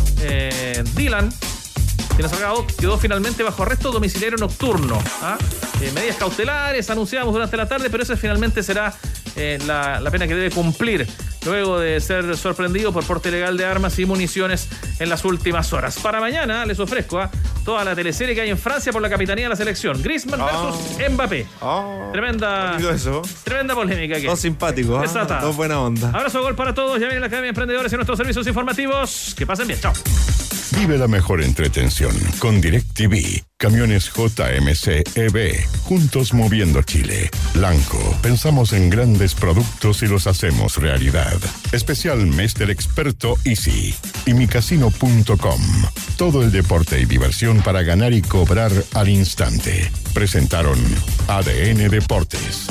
[SPEAKER 4] Eh, Dylan, quien Salgado quedó finalmente bajo arresto domiciliario nocturno. ¿Ah? Eh, medidas cautelares anunciamos durante la tarde, pero esa finalmente será eh, la, la pena que debe cumplir luego de ser sorprendido por porte ilegal de armas y municiones en las últimas horas. Para mañana les ofrezco ¿ah? toda la teleserie que hay en Francia por la capitanía de la selección. Griezmann versus Mbappé.
[SPEAKER 3] Oh,
[SPEAKER 4] Tremenda,
[SPEAKER 3] bonito eso.
[SPEAKER 4] tremenda polémica que
[SPEAKER 3] Dos simpáticos, ¿ah?
[SPEAKER 4] Desata.
[SPEAKER 3] Dos buena onda.
[SPEAKER 4] Abrazo gol para todos. Ya viene la Academia de Emprendedores y nuestros servicios informativos. Que pasen bien. Chao.
[SPEAKER 2] Vive la mejor entretención con DirecTV. Camiones J M C E B. Juntos moviendo Chile. Blanco. Pensamos en grandes productos y los hacemos realidad. Especial Mester Experto Easy. Y micasino punto com. Todo el deporte y diversión para ganar y cobrar al instante. Presentaron A D N Deportes.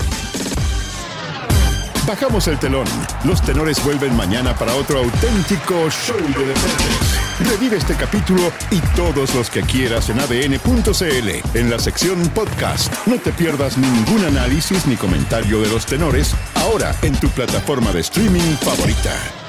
[SPEAKER 2] Bajamos el telón. Los tenores vuelven mañana para otro auténtico show de deportes. Revive este capítulo y todos los que quieras en A D N punto C L, en la sección podcast. No te pierdas ningún análisis ni comentario de los tenores, ahora en tu plataforma de streaming favorita.